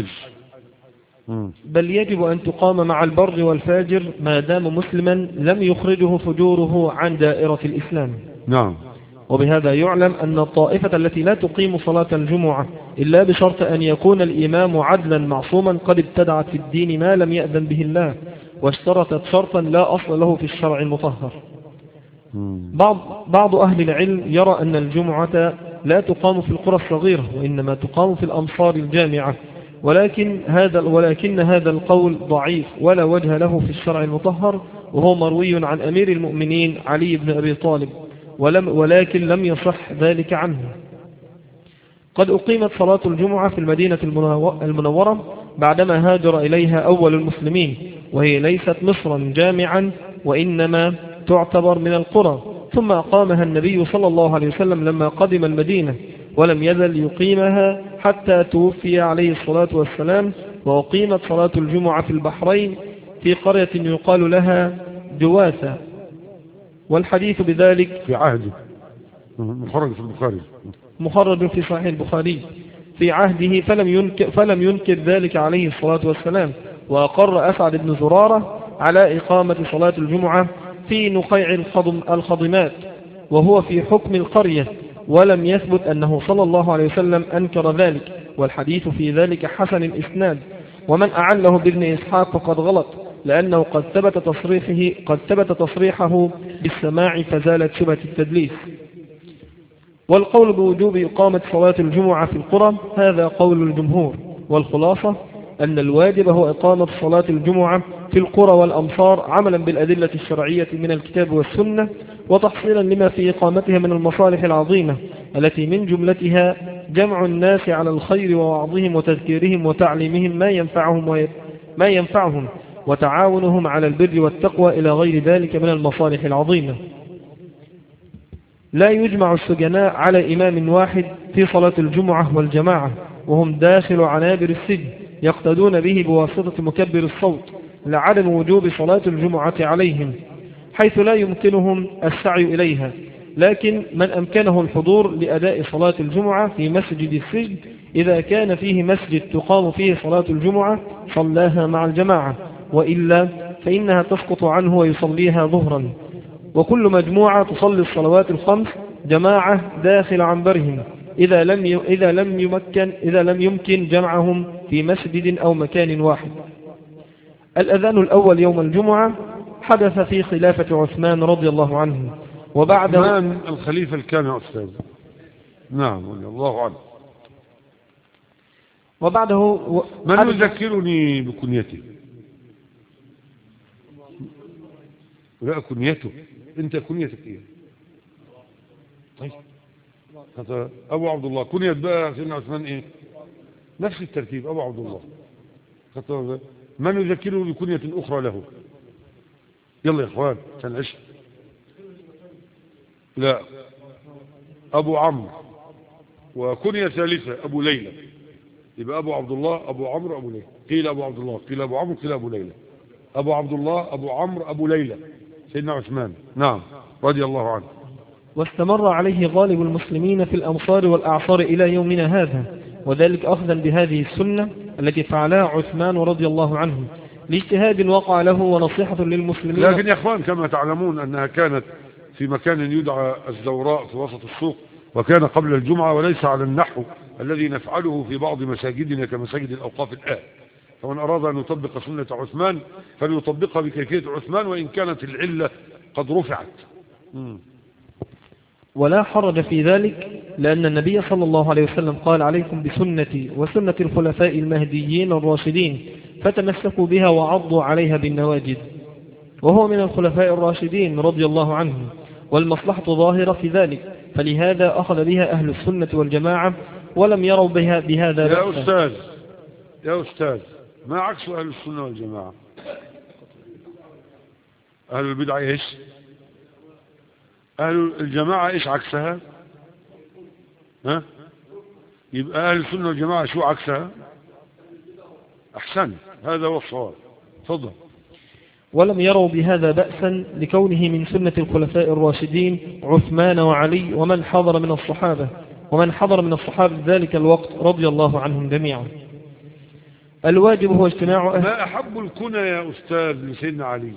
م. بل يجب أن تقام مع البر والفاجر ما دام مسلما لم يخرجه فجوره عن دائرة الإسلام. نعم. وبهذا يعلم أن الطائفة التي لا تقيم صلاة الجمعة إلا بشرط أن يكون الإمام عدلا معصوما قد ابتدعت في الدين ما لم يأذن به الله، واشترطت شرطا لا أصل له في الشرع المطهر. بعض, بعض أهل العلم يرى أن الجمعة لا تقام في القرى الصغيرة وإنما تقام في الأمصار الجامعة، ولكن هذا, ولكن هذا القول ضعيف ولا وجه له في الشرع المطهر، وهو مروي عن أمير المؤمنين علي بن أبي طالب، ولم ولكن لم يصح ذلك عنه. قد أقيمت صلاة الجمعة في المدينة المنورة بعدما هاجر إليها أول المسلمين، وهي ليست مصرا جامعا وإنما تعتبر من القرى، ثم أقامها النبي صلى الله عليه وسلم لما قدم المدينة، ولم يزل يقيمها حتى توفي عليه الصلاة والسلام. وأقيمت صلاة الجمعة في البحرين في قرية يقال لها جواثة، والحديث بذلك في عهده مخرج في البخاري مخرج في صحيح البخاري في عهده، فلم ينكر, فلم ينكر ذلك عليه الصلاة والسلام. وأقر أسعد بن زرارة على إقامة صلاة الجمعة في نقيع الخضم الخضمات وهو في حكم القرية، ولم يثبت أنه صلى الله عليه وسلم أنكر ذلك، والحديث في ذلك حسن الإسناد. ومن أعله بابن إسحاق فقد غلط، لأنه قد ثبت تصريحه, قد ثبت تصريحه بالسماع فزالت شبهة التدليس. والقول بوجوب إقامة صلاة الجمعة في القرى هذا قول الجمهور، والخلاصة أن الواجب هو إقامة صلاة الجمعة في القرى والأمصار عملا بالأدلة الشرعية من الكتاب والسنة، وتحصيلا لما في إقامتها من المصالح العظيمة التي من جملتها جمع الناس على الخير ووعظهم وتذكيرهم وتعليمهم ما ينفعهم, ما ينفعهم وتعاونهم على البر والتقوى إلى غير ذلك من المصالح العظيمة. لا يجمع السجناء على إمام واحد في صلاة الجمعة والجماعة وهم داخل عنابر السجن يقتدون به بواسطة مكبر الصوت لعدم وجوب صلاة الجمعة عليهم، حيث لا يمكنهم السعي إليها، لكن من أمكنه الحضور لأداء صلاة الجمعة في مسجد السجن إذا كان فيه مسجد تقام فيه صلاة الجمعة صلاها مع الجماعة، وإلا فإنها تسقط عنه ويصليها ظهرا. وكل مجموعة تصلي الصلوات الخمس جماعة داخل عنبرهم إذا لم إذا لم يمكن إذا لم يمكن جمعهم في مسجد أو مكان واحد. الأذان الأول يوم الجمعة حدث في خلافة عثمان رضي الله عنه، وبعد عثمان الخليفة الكان يا أستاذ. نعم رضي الله عنه. وبعده و... من يذكرني بكنيته؟ لا كنيته، انت كنيتك ايه؟ طيب أبو عبد الله كنيت بقى سيدنا عثمان إيه؟ نفس الترتيب أبو عبد الله. من يذكره بكنية أخرى له؟ يلا يا إخوان سنعيش. لا أبو عمرو، وكنية ثالثة أبو ليلى. يبقى أبو عبد الله أبو عمرو أبو ليلى. قيل أبو عبد الله قيل أبو عمرو قيل أبو ليلى. أبو عبد الله أبو عمرو أبو ليلى سيدنا عثمان نعم رضي الله عنه. واستمر عليه غالب المسلمين في الأمصار والأعصار إلى يومنا هذا، وذلك أخذا بهذه السنة التي فعلها عثمان رضي الله عنه لاجتهاد وقع له ونصيحة للمسلمين. لكن يا أخوان كما تعلمون أنها كانت في مكان يدعى الزوراء في وسط السوق، وكان قبل الجمعة، وليس على النحو الذي نفعله في بعض مساجدنا كمساجد الأوقاف الآن. فمن أراد أن يطبق سنة عثمان فليطبقها بكيفية عثمان وإن كانت العلة قد رفعت. م. ولا حرج في ذلك، لأن النبي صلى الله عليه وسلم قال: عليكم بسنتي وسنة الخلفاء المهديين الراشدين فتمسكوا بها وعضوا عليها بالنواجذ. وهو من الخلفاء الراشدين رضي الله عنهم، والمصلحة ظاهرة في ذلك، فلهذا أخذ بها أهل السنة والجماعة ولم يروا بها بهذا يا بأسا. أستاذ يا أستاذ ما عكس أهل السنة والجماعة؟ أهل البدع إيش؟ أهل الجماعة إيش عكسها؟ ها؟ يبقى أهل السنة والجماعة شو عكسها؟ أحسن، هذا هو الصواب. تفضل. ولم يروا بهذا بأسا لكونه من سنة الخلفاء الراشدين عثمان وعلي ومن حضر من الصحابة ومن حضر من الصحابة ذلك الوقت رضي الله عنهم جميعا. الواجب هو اجتماع أهل. ما أحب الكنى يا أستاذ لسيدنا علي؟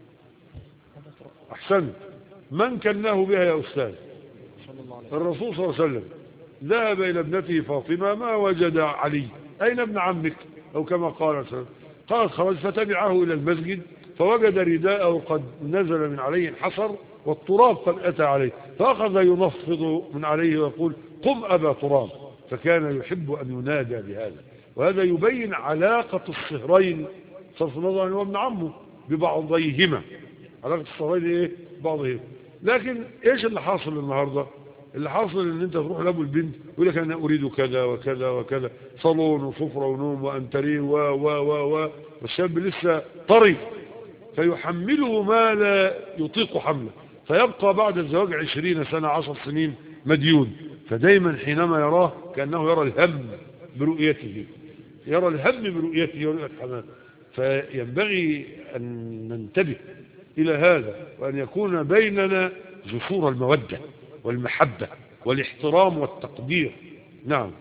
أحسن، من كناه بها يا أستاذ؟ الرسول صلى الله عليه وسلم ذهب إلى ابنته فاطمة ما وجد علي، أين ابن عمك؟ أو كما قال قالت خرج فتبعه إلى المسجد فوجد رداءه قد نزل من عليه الحصر والتراب قد أتى عليه، فأخذ ينفض من عليه ويقول: قم أبا تراب. فكان يحب أن ينادى بهذا، وهذا يبين علاقة الصهرين صرف النظر عنه وابن عمه ببعضيهما، علاقة الصهرين إيه؟ بعضهما. لكن إيش اللي حاصل النهاردة؟ اللي حاصل ان انت تروح لابو البنت يقول لك انا اريد كذا وكذا وكذا، صالون وسفره ونوم وانتريه و و و و والشاب لسه طري، فيحمله ما لا يطيق حمله، فيبقى بعد الزواج عشرين سنة عشر سنين مديون. فدايما حينما يراه كأنه يرى الهم برؤيته، يرى الهم برؤيته ورؤية حماه. فينبغي أن ننتبه إلى هذا، وأن يكون بيننا جسور المودة والمحبة والاحترام والتقدير. نعم.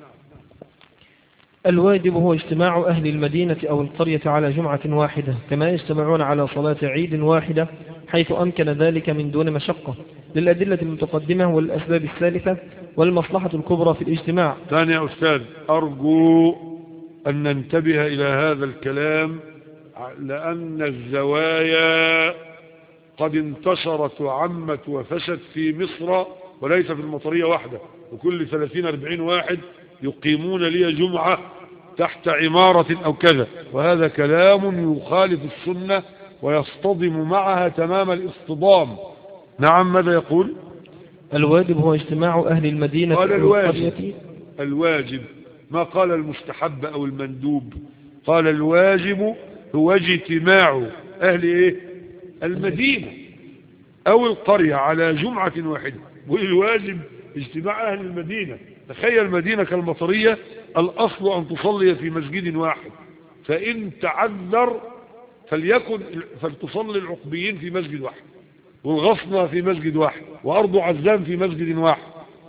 الواجب هو اجتماع أهل المدينة أو القرية على جمعة واحدة، كما يجتمعون على صلاة عيد واحدة حيث أمكن ذلك من دون مشقة، للأدلة المتقدمة والأسباب الثالثة والمصلحة الكبرى في الاجتماع. ثاني يا أستاذ، أرجو أن ننتبه إلى هذا الكلام، لأن الزوايا قد انتشرت وعمت وفشت في مصر وليس في المطرية واحدة، وكل ثلاثين أربعين واحد يقيمون لي جمعة تحت عمارة أو كذا، وهذا كلام يخالف السنة ويصطدم معها تمام الاصطدام. نعم. ماذا يقول؟ الواجب هو اجتماع أهل المدينة قال أو الواجب. القرية. الواجب ما قال المستحب أو المندوب، قال الواجب هو اجتماع أهل إيه؟ المدينة أو القرية على جمعة واحدة. والواجب اجتماع أهل المدينة. تخيل مدينة كالمطرية الأصل أن تصلي في مسجد واحد، فإن تعذر فليكن فلتصلي العقبيين في مسجد واحد، والغصنة في مسجد واحد، وأرض عزام في مسجد واحد،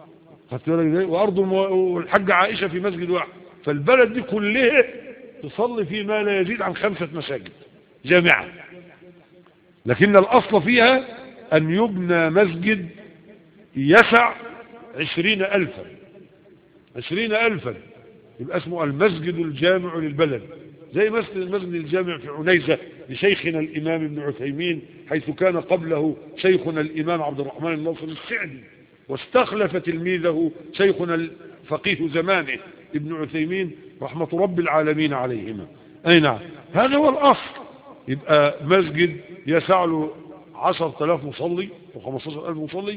وأرض والحج عائشة في مسجد واحد. فالبلد دي كلها تصلي في ما لا يزيد عن خمسة مساجد جامعة، لكن الأصل فيها أن يبنى مسجد يسع عشرين ألفا عشرين ألفا يبقى اسمه المسجد الجامع للبلد، زي مسجد المسجد الجامع في عنيزة لشيخنا الإمام ابن عثيمين، حيث كان قبله شيخنا الإمام عبد الرحمن الناصر السعدي، واستخلف تلميذه شيخنا الفقيه زمانه ابن عثيمين رحمة رب العالمين عليهما. أي نعم، هذا هو الأصل. يبقى مسجد يسع له عشرة آلاف مصلي وخمسة عشر ألف مصلي،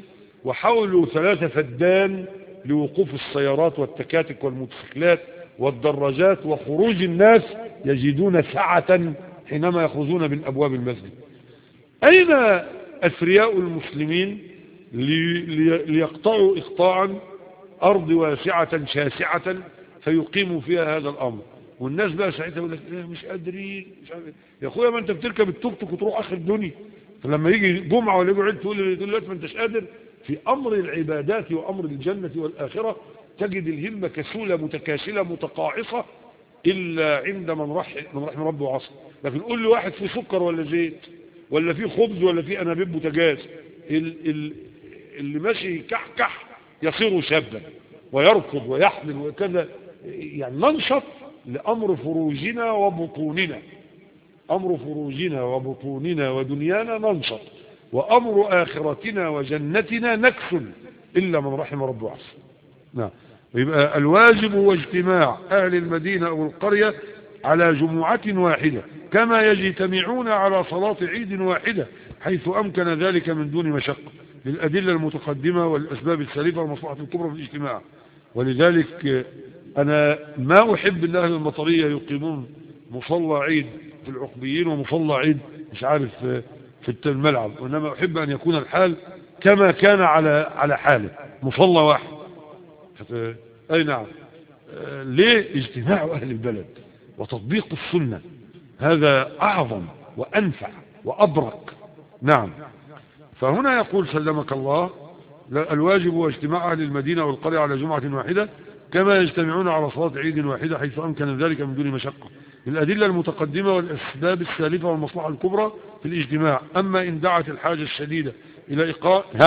وحولوا ثلاثة فدان لوقوف السيارات والتكاتك والموتوسيكلات والدراجات وخروج الناس يجدون سعة حينما يخرجون من أبواب المسجد. أين أثرياء المسلمين ليقطعوا إقطاعا أرض واسعة شاسعة فيقيموا فيها هذا الأمر؟ والناس بقى ساعتها يقول لك إيه مش قادرين مش عارف. يا أخويا ما أنت بتركب التوك توك وتروح آخر الدنيا، فلما يجي جمعة ولا يجي عيد تقول دلوقتي ما أنتش قادر. في أمر العبادات وأمر الجنة والآخرة تجد الهمة كسولة متكاسلة متقاعصة إلا عند من رحم من رحم ربه وعصر. لكن قول لي واحد فيه سكر ولا زيت ولا فيه خبز ولا فيه أنابيب بوتاجاز، اللي ماشي كحكح يصير شابا ويركض ويحمل وكذا. يعني ننشط لأمر فروجنا وبطوننا، أمر فروجنا وبطوننا ودنيانا ننشط، وأمر آخرتنا وجنتنا نكسل إلا من رحم ربه وعصر. نعم. يبقى الواجب هو اجتماع أهل المدينة أو القرية على جمعة واحدة كما يجتمعون على صلاة عيد واحدة حيث أمكن ذلك من دون مشقة، للأدلة المتقدمة والأسباب السالفة والمصلحة الكبرى في الاجتماع. ولذلك أنا ما أحب أن أهل المطرية يقيمون مصلى عيد في العقبيين ومصلى عيد مش عارف في الملعب، وإنما أحب أن يكون الحال كما كان على على حاله، مصلى واحد. أي نعم. ليه؟ اجتماع أهل البلد وتطبيق السنة، هذا أعظم وأنفع وأبرك. نعم. فهنا يقول سلمك الله الواجب هو اجتماع أهل المدينة والقرية على جمعة واحدة كما يجتمعون على صلاة عيد واحدة حيث أمكن ذلك من دون مشقة، الأدلة المتقدمة والأسباب السالفة والمصلحة الكبرى في الاجتماع. أما إن دعت الحاجة الشديدة إلى إقامة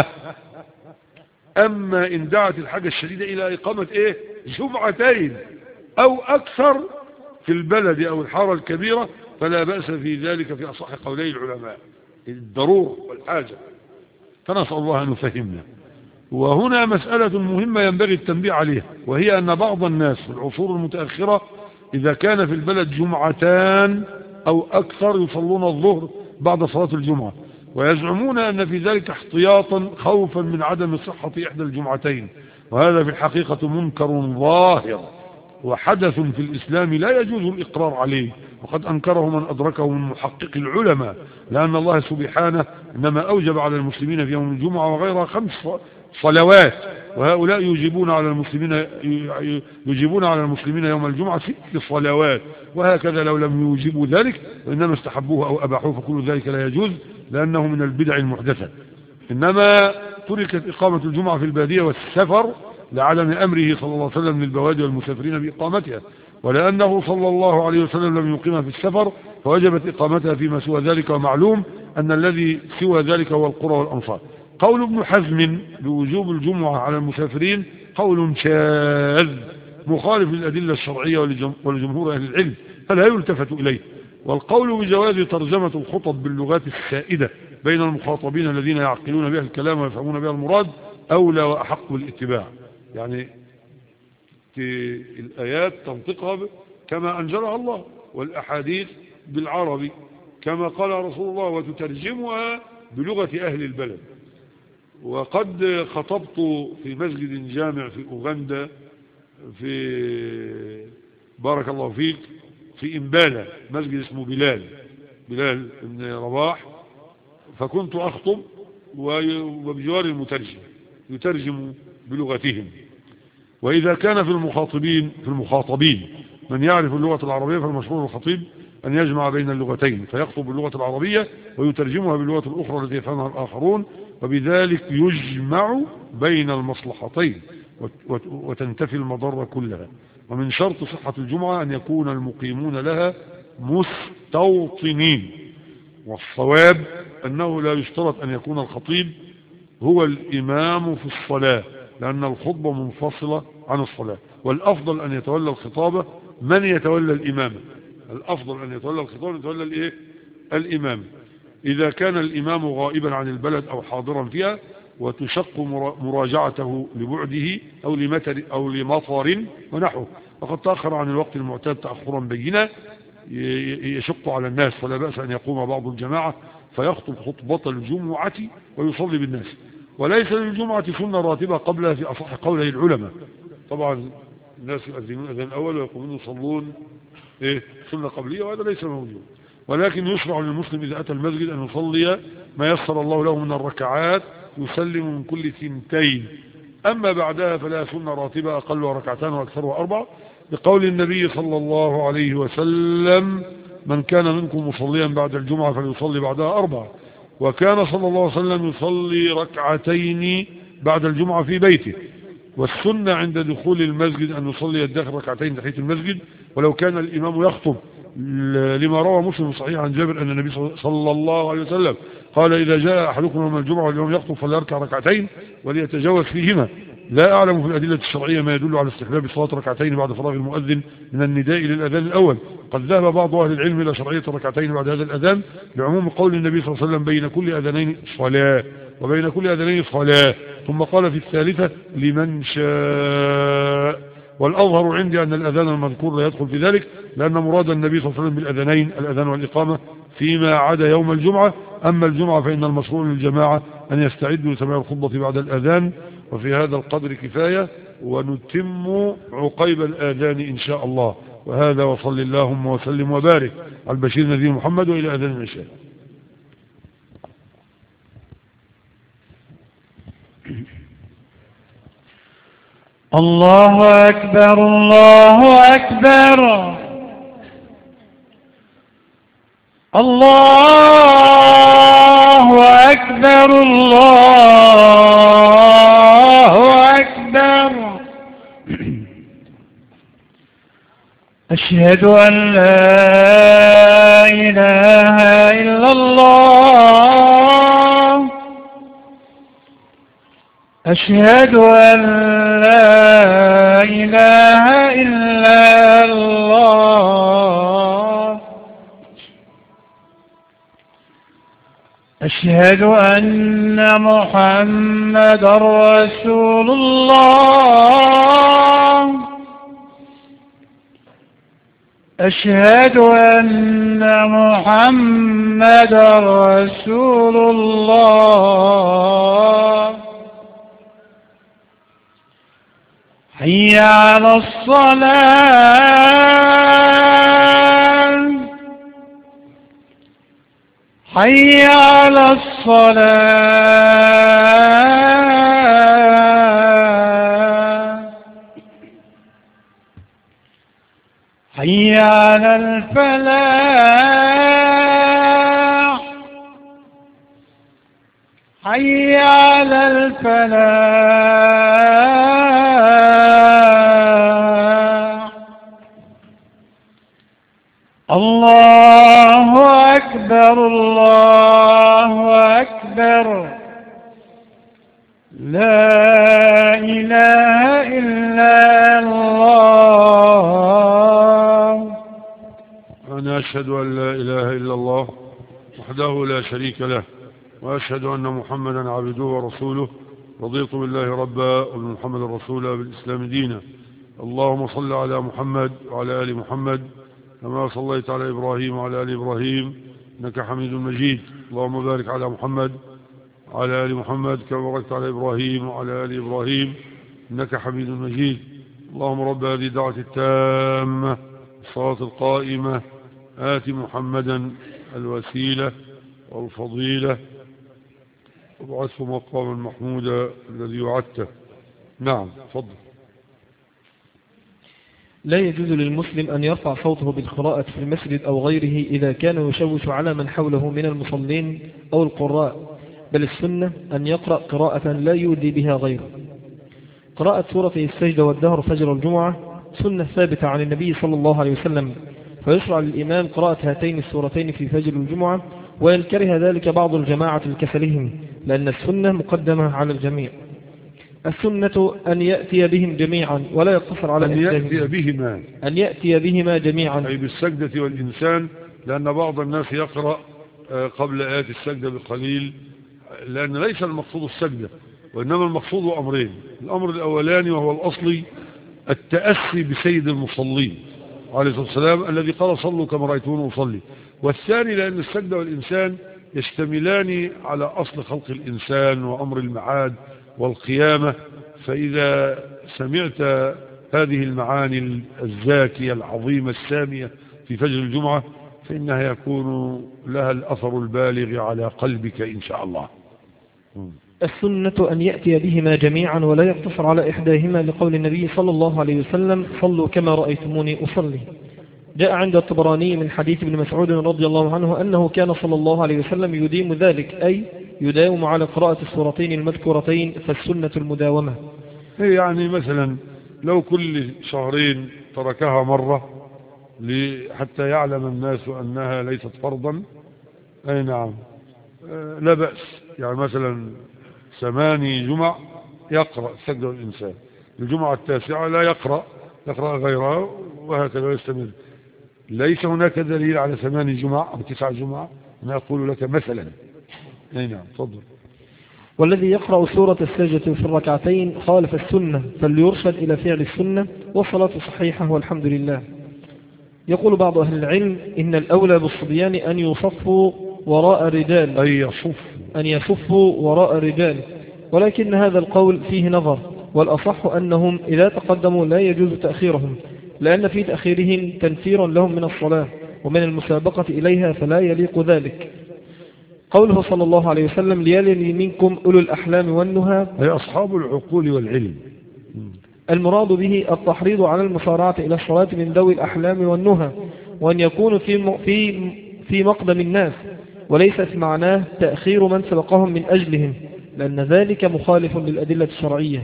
أما إن دعت الحاجة الشديدة إلى إقامة إيه جمعتين أو أكثر في البلد أو الحارة الكبيرة فلا بأس في ذلك في أصح قولي العلماء، الضرورة والحاجة. فنسأل الله أن يفهمنا. وهنا مسألة مهمة ينبغي التنبيه عليها، وهي أن بعض الناس في العصور المتأخرة إذا كان في البلد جمعتان أو أكثر يصلون الظهر بعد صلاة الجمعة، ويزعمون أن في ذلك احتياطا خوفا من عدم صحة إحدى الجمعتين، وهذا في الحقيقة منكر ظاهر وحدث في الإسلام لا يجوز الإقرار عليه، وقد أنكره من أدركه من محقق العلماء، لأن الله سبحانه إنما أوجب على المسلمين في يوم الجمعة وغيرها خمس صلوات، وهؤلاء يجيبون على المسلمين يجيبون على المسلمين يوم الجمعة ست صلوات، وهكذا لو لم يوجبوا ذلك وإنما استحبوه أو أباحوه فكل ذلك لا يجوز لأنه من البدع المحدثة. إنما تركت إقامة الجمعة في البادية والسفر لعدم أمره صلى الله عليه وسلم للبوادي والمسافرين بإقامتها، ولأنه صلى الله عليه وسلم لم يقيمها في السفر فوجبت إقامتها فيما سوى ذلك، ومعلوم أن الذي سوى ذلك هو القرى والأمصار. قول ابن حزم بوجوب الجمعة على المسافرين قول شاذ مخالف للأدلة الشرعية ولجمهور أهل العلم فلا يلتفت إليه. والقول بجواز ترجمة الخطب باللغات السائدة بين المخاطبين الذين يعقلون بها الكلام ويفهمون بها المراد أولى وأحق بالاتباع. يعني الآيات تنطقها كما أنزلها الله، والأحاديث بالعربي كما قال رسول الله، وتترجمها بلغة أهل البلد. وقد خطبت في مسجد جامع في أوغندا في بارك الله فيك في إمبالا، مسجد اسمه بلال بلال بن رباح، فكنت أخطب وبجوار المترجم يترجم بلغتهم. وإذا كان في المخاطبين في المخاطبين من يعرف اللغة العربية فالمشروع الخطيب أن يجمع بين اللغتين فيخطب باللغة العربية ويترجمها باللغة الأخرى التي يفهمها الآخرون، وبذلك يجمع بين المصلحتين وتنتفي المضرة كلها. ومن شرط صحة الجمعة أن يكون المقيمون لها مستوطنين، والصواب أنه لا يشترط أن يكون الخطيب هو الإمام في الصلاة، لأن الخطبة منفصلة عن الصلاة، والأفضل أن يتولى الخطابة من يتولى الإمامة، الأفضل أن يتولى الخطابة يتولى الإيه؟ الإمام. إذا كان الإمام غائبا عن البلد أو حاضرا فيها وتشق مراجعته لبعده أو لمطر أو لمطر ونحوه، وقد تأخر عن الوقت المعتاد تأخرا بينا يشق على الناس، فلا بأس أن يقوم بعض الجماعة فيخطب خطبة الجمعة ويصلي بالناس. وليس للجمعة سنة راتبة قبلها في أصح قوله العلماء. طبعا الناس يؤذنون أذان أول ويقومون يصلون إيه سنة قبلية، وهذا ليس موجود. ولكن يشرع للمسلم إذا أتى المسجد أن يصلي ما يسر الله له من الركعات يسلم من كل ثنتين، أما بعدها فلا سنة راتبة أقلها ركعتان وأكثرها أربع، بقول النبي صلى الله عليه وسلم: من كان منكم مصليا بعد الجمعة فليصلي بعدها أربع. وكان صلى الله عليه وسلم يصلي ركعتين بعد الجمعة في بيته. والسنة عند دخول المسجد أن يصلي الداخل ركعتين تحية المسجد ولو كان الإمام يخطب، لما روى مسلم صحيح عن جابر أن النبي صلى الله عليه وسلم قال: إذا جاء أحدكم يوم الجمعة والإمام يخطب فليركع ركعتين وليتجاوز فيهما. لا أعلم في الأدلة الشرعية ما يدل على استحباب صلاة ركعتين بعد فراغ المؤذن من النداء للأذان الأول. قد ذهب بعض أهل العلم إلى شرعية الركعتين بعد هذا الأذان لعموم قول النبي صلى الله عليه وسلم: بين كل أذانين صلاة، وبين كل أذانين صلاة. ثم قال في الثالثة: لمن شاء. والأظهر عندي أن الأذان المذكور لا يدخل في ذلك، لأن مراد النبي صلى الله عليه وسلم بالأذانين الأذان والإقامة فيما عدا يوم الجمعة. أما الجمعة فإن المشروع للجماعة أن يستعدوا لسماع الخطبة بعد الأذان. وفي هذا القدر كفاية، ونتم عقيب الآذان إن شاء الله. وهذا وصل اللهم وسلم وبارك على البشير نذير محمد وإلى أذان العشاء. الله أكبر الله أكبر الله أكبر الله أكبر. أشهد أن لا إله إلا الله أشهد أن لا إله إلا الله أشهد أن محمدا رسول الله أشهد أن محمدا رسول الله. حي على الصلاة حي على الصلاة حي على الفلاح حي على الفلاح. الله أكبر الله أكبر لا إله إلا الله. أنا أشهد أن لا إله إلا الله وحده لا شريك له، وأشهد أن محمدا عبده ورسوله. رضيت بالله ربا وبمحمد رسولا بالإسلام دينا. اللهم صل على محمد وعلى آل محمد كما صليت على إبراهيم وعلى آل إبراهيم إنك حميد مجيد. اللهم بارك على محمد وعلى آل محمد كما باركت على إبراهيم وعلى آل إبراهيم إنك حميد مجيد. اللهم رب هذه الدعوة التامة الصلاة القائمة آت محمدا الوسيلة والفضيلة وابعثه مقاما محمودا الذي وعدته. نعم تفضل. لا يجوز للمسلم أن يرفع صوته بالقراءة في المسجد أو غيره إذا كان يشوش على من حوله من المصلين أو القراء، بل السنة أن يقرأ قراءة لا يؤذي بها غيره. قراءة سورة السجدة والدهر فجر الجمعة سنة ثابتة عن النبي صلى الله عليه وسلم، فيشرع للإمام قراءة هاتين السورتين في فجر الجمعة، وإن كره ذلك بعض الجماعة لكسلهم، لأن السنة مقدمة على الجميع. السنة أن يأتي بهم جميعا ولا يقتصر على أن يأتي بهما أن يأتي بهما جميعا أي بالسجدة والإنسان، لأن بعض الناس يقرأ قبل آيات السجدة بقليل، لأن ليس المقصود السجدة وإنما المقصود أمرين. الأمر الأولاني وهو الأصلي التأسي بسيد المصلين عليه الصلاة والسلام الذي قال صلوا كما رأيتون أصلي، والثاني لأن السجدة والإنسان يشتملان على أصل خلق الإنسان وأمر المعاد والقيامة. فإذا سمعت هذه المعاني الزاكية العظيمة السامية في فجر الجمعة فإنها يكون لها الأثر البالغ على قلبك إن شاء الله. السنة أن يأتي بهما جميعا ولا يقتصر على إحداهما، لقول النبي صلى الله عليه وسلم: صلوا كما رأيتموني أصلي. جاء عند الطبراني من حديث ابن مسعود رضي الله عنه أنه كان صلى الله عليه وسلم يديم ذلك، أي يداوم على قراءة السورتين المذكورتين، فالسنة المداومة. يعني مثلا لو كل شهرين تركها مرة حتى يعلم الناس أنها ليست فرضا، أي نعم لا بأس. يعني مثلا ثماني جمع يقرأ سجد الإنسان، الجمعة التاسعة لا يقرأ، يقرأ غيرها، وهكذا يستمر. ليس هناك دليل على ثماني جمع أو تسع جمع، أنا أقول لك مثلا. أي نعم تفضل. والذي يقرأ سورة السجدة في الركعتين خالف السنة، فليرشد إلى فعل السنة، والصلاة صحيحة والحمد لله. يقول بعض أهل العلم إن الأولى بالصبيان أن يصفوا وراء الرجال، أي يصف أن يصفوا وراء الرجال، ولكن هذا القول فيه نظر، والأصح أنهم إذا تقدموا لا يجوز تأخيرهم، لأن في تأخيرهم تنفير لهم من الصلاة ومن المسابقة إليها، فلا يليق ذلك. قوله صلى الله عليه وسلم: ليلني منكم أولو الأحلام والنهى، أي أصحاب العقول والعلم. المراد به التحريض على المسارعة إلى الصلاة من ذوي الأحلام والنهى، وأن يكون في في في مقدم الناس، وليس في معناه تأخير من سبقهم من أجلهم، لأن ذلك مخالف للأدلة الشرعية.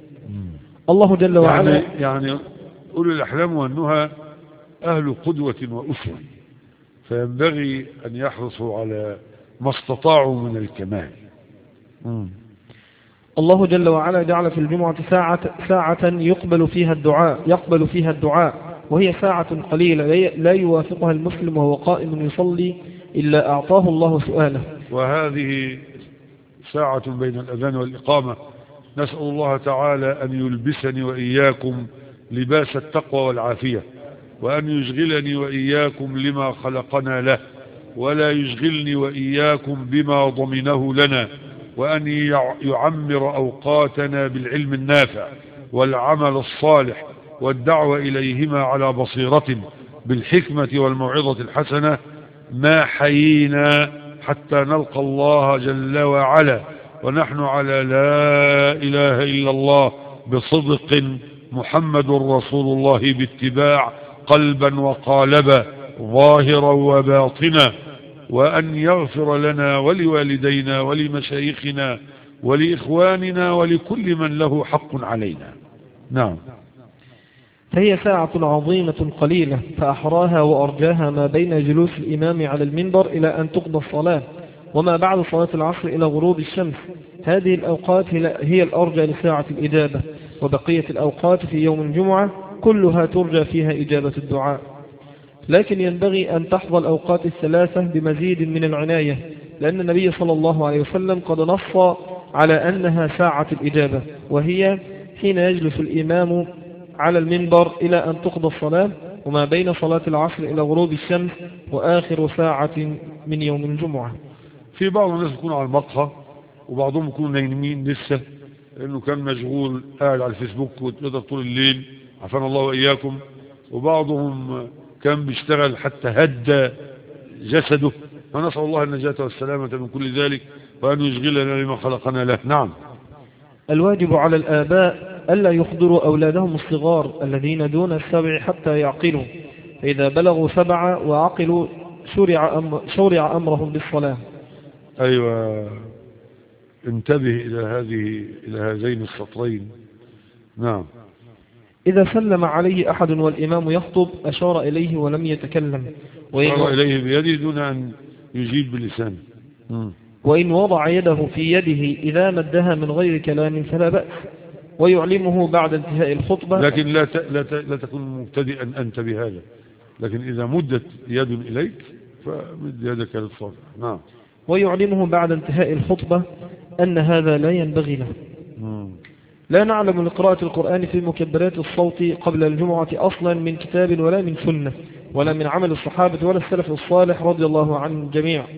الله جل وعلا يعني, يعني أولو الأحلام والنهى أهل قدوة وأسوة، فينبغي أن يحرصوا على ما استطاعوا من الكمال. مم. الله جل وعلا جعل في الجمعة ساعة, ساعة يقبل فيها الدعاء يقبل فيها الدعاء وهي ساعة قليلة لا يوافقها المسلم وهو قائم يصلي إلا أعطاه الله سؤاله. وهذه ساعة بين الأذان والإقامة. نسأل الله تعالى أن يلبسني وإياكم لباس التقوى والعافية، وأن يشغلني وإياكم لما خلقنا له، ولا يشغلني وإياكم بما ضمنه لنا، وأن يعمر أوقاتنا بالعلم النافع والعمل الصالح والدعوة إليهما على بصيرة بالحكمة والموعظة الحسنة ما حيينا حتى نلقى الله جل وعلا ونحن على لا إله إلا الله بصدق محمد رسول الله باتباع قلبا وقالبا ظاهرا وباطنا، وأن يغفر لنا ولوالدينا ولمشايخنا ولإخواننا ولكل من له حق علينا. نعم. فهي ساعة عظيمة قليلة، فأحراها وأرجاها ما بين جلوس الإمام على المنبر إلى أن تقضى الصلاة، وما بعد صلاة العصر إلى غروب الشمس. هذه الأوقات هي الأرجى لساعة الإجابة، وبقية الأوقات في يوم الجمعة كلها ترجى فيها إجابة الدعاء. لكن ينبغي أن تحظى الأوقات الثلاثة بمزيد من العناية، لأن النبي صلى الله عليه وسلم قد نص على أنها ساعة الإجابة، وهي حين يجلس الإمام على المنبر إلى أن تقضى الصلاة، وما بين صلاة العصر إلى غروب الشمس، وآخر ساعة من يوم الجمعة. في بعض الناس يكون على المقهى، وبعضهم يكونوا نايمين لسه لأنه كان مشغول قاعد على الفيسبوك وتويتر طول الليل عافانا الله وإياكم، وبعضهم كان بيشتغل حتى هدى جسده، فنسأل الله النجاة والسلامة من كل ذلك، وأن يشغلنا لما خلقنا له. نعم. الواجب على الآباء ألا يخضروا أولادهم الصغار الذين دون السبع حتى يعقلوا، فإذا بلغوا سبعة وعقلوا شرع, أمر شرع أمرهم بالصلاة. أيوة، انتبه إلى هذه إلى هذين السطرين. نعم. إذا سلم عليه أحد والإمام يخطب أشار إليه ولم يتكلم، أشار إليه بيده دون أن يجيب بلسانه. وإن وضع يده في يده إذا مدها من غير كلام فلا بأس، ويعلمه بعد انتهاء الخطبة. لكن لا ت... لا, ت... لا تكون مبتدئا أنت بهذا، لكن إذا مدت يد إليك فمد يدك للصلاة. نعم. ويعلمه بعد انتهاء الخطبة أن هذا لا ينبغي له. مم. لا نعلم لقراءة القرآن في مكبرات الصوت قبل الجمعة أصلا من كتاب ولا من سنة ولا من عمل الصحابة ولا السلف الصالح رضي الله عن الجميع،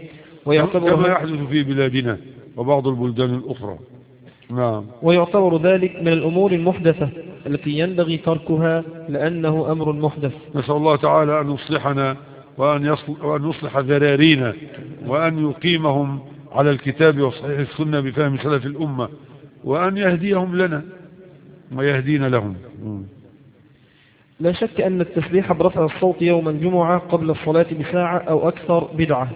ويعتبر كما يحدث في بلادنا وبعض البلدان الأخرى. نعم. ويعتبر ذلك من الأمور المحدثة التي ينبغي تركها لأنه أمر محدث. نسأل الله تعالى أن يصلحنا وأن يصلح, وأن يصلح ذرارينا وأن يقيمهم على الكتاب وصحيح السنة بفهم سلف الأمة وأن يهديهم لنا ويهدينا لهم. لا شك أن التسبيح برفع الصوت يوم الجمعة قبل الصلاة بساعة أو أكثر بدعة.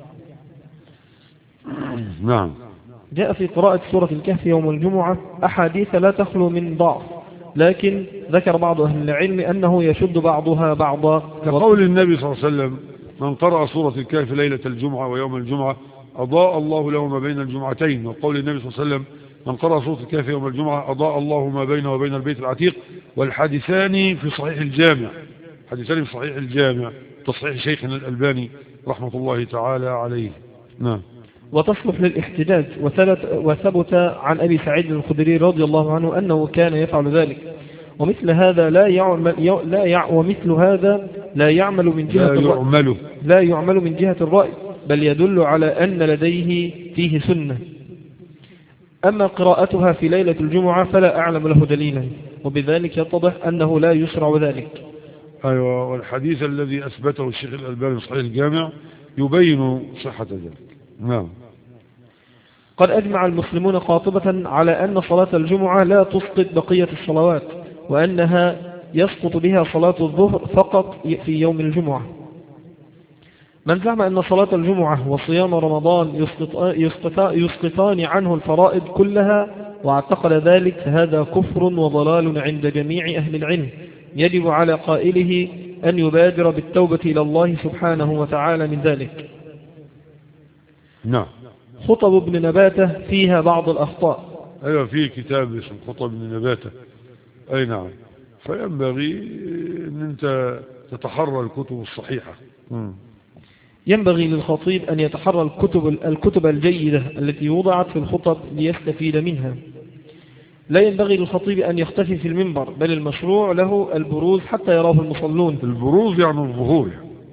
نعم. جاء في قراءة سورة الكهف يوم الجمعة أحاديث لا تخلو من ضعف، لكن ذكر بعض أهل العلم أنه يشد بعضها بعضا، كقول النبي صلى الله عليه وسلم: من قرأ سورة الكهف ليلة الجمعة ويوم الجمعة أضاء الله له ما بين الجمعتين. وقول النبي صلى الله عليه وسلم: من قرأ سورة الكهف يوم الجمعة أضاء الله ما بينه وبين البيت العتيق. والحديثان في صحيح الجامع، حديثان في صحيح الجامع تصحيح شيخنا الألباني رحمة الله تعالى عليه. نعم. وتصلح للاحتجاج، وثبت, وثبت عن أبي سعيد الخدري رضي الله عنه أنه كان يفعل ذلك. ومثل هذا لا يعمل لا يع ومثل هذا لا يعمل من جهة لا يعمل لا يعمل من جهة الرأي، بل يدل على أن لديه فيه سنة. أما قراءتها في ليلة الجمعة فلا أعلم له دليلا، وبذلك يتضح أنه لا يشرع ذلك. أيوة. والحديث الذي أثبته الشيخ الألباني صحيح الجامع يبين صحة ذلك. نعم. قد أجمع المسلمون قاطبة على أن صلاة الجمعة لا تسقط بقية الصلوات، وأنها يسقط بها صلاة الظهر فقط في يوم الجمعة. من زعم أن صلاة الجمعة وصيام رمضان يسقطان عنه الفرائض كلها واعتقد ذلك، هذا كفر وضلال عند جميع أهل العلم، يجب على قائله أن يبادر بالتوبة إلى الله سبحانه وتعالى من ذلك. نعم. خطب ابن نباتة فيها بعض الأخطاء. أيوة، في كتاب اسمه خطب ابن نباتة. أي نعم. فينبغي أن أنت تتحرى الكتب الصحيحة. م. ينبغي للخطيب أن يتحرى الكتب, الكتب الجيدة التي وضعت في الخطب ليستفيد منها. لا ينبغي للخطيب أن يختفي في المنبر، بل المشروع له البروز حتى يراه المصلون. البروز يعني الظهور،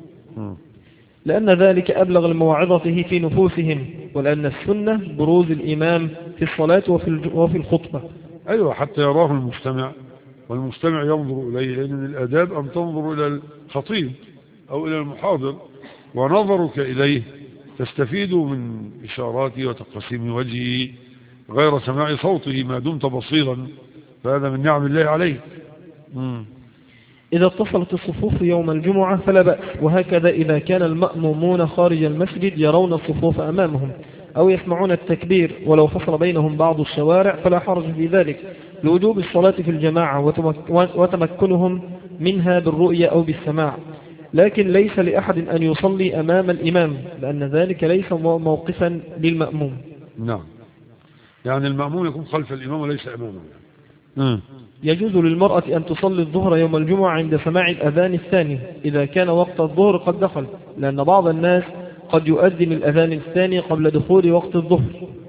لأن ذلك أبلغ لمواعظته في نفوسهم، ولأن السنة بروز الإمام في الصلاة وفي الخطبة. أيوة، حتى يراه المستمع والمستمع ينظر إليه، لأن من الآداب أن تنظر إلى الخطيب أو إلى المحاضر، ونظرك إليه تستفيد من إشاراته وتقسيم وجهه غير سماع صوته ما دمت بصيرا، فهذا من نعم الله عليه. مم. إذا اتصلت الصفوف يوم الجمعة فلا بأس، وهكذا إذا كان المأمومون خارج المسجد يرون الصفوف أمامهم أو يسمعون التكبير، ولو فصل بينهم بعض الشوارع فلا حرج في ذلك، لوجوب الصلاة في الجماعة وتمكنهم منها بالرؤية أو بالسماع. لكن ليس لأحد أن يصلي أمام الإمام، لأن ذلك ليس موقفا للمأموم. نعم، يعني المأموم يكون خلف الإمام وليس أمامه. مم. يجوز للمرأة أن تصلي الظهر يوم الجمعة عند سماع الأذان الثاني إذا كان وقت الظهر قد دخل، لأن بعض الناس قد يؤذن الأذان الثاني قبل دخول وقت الظهر.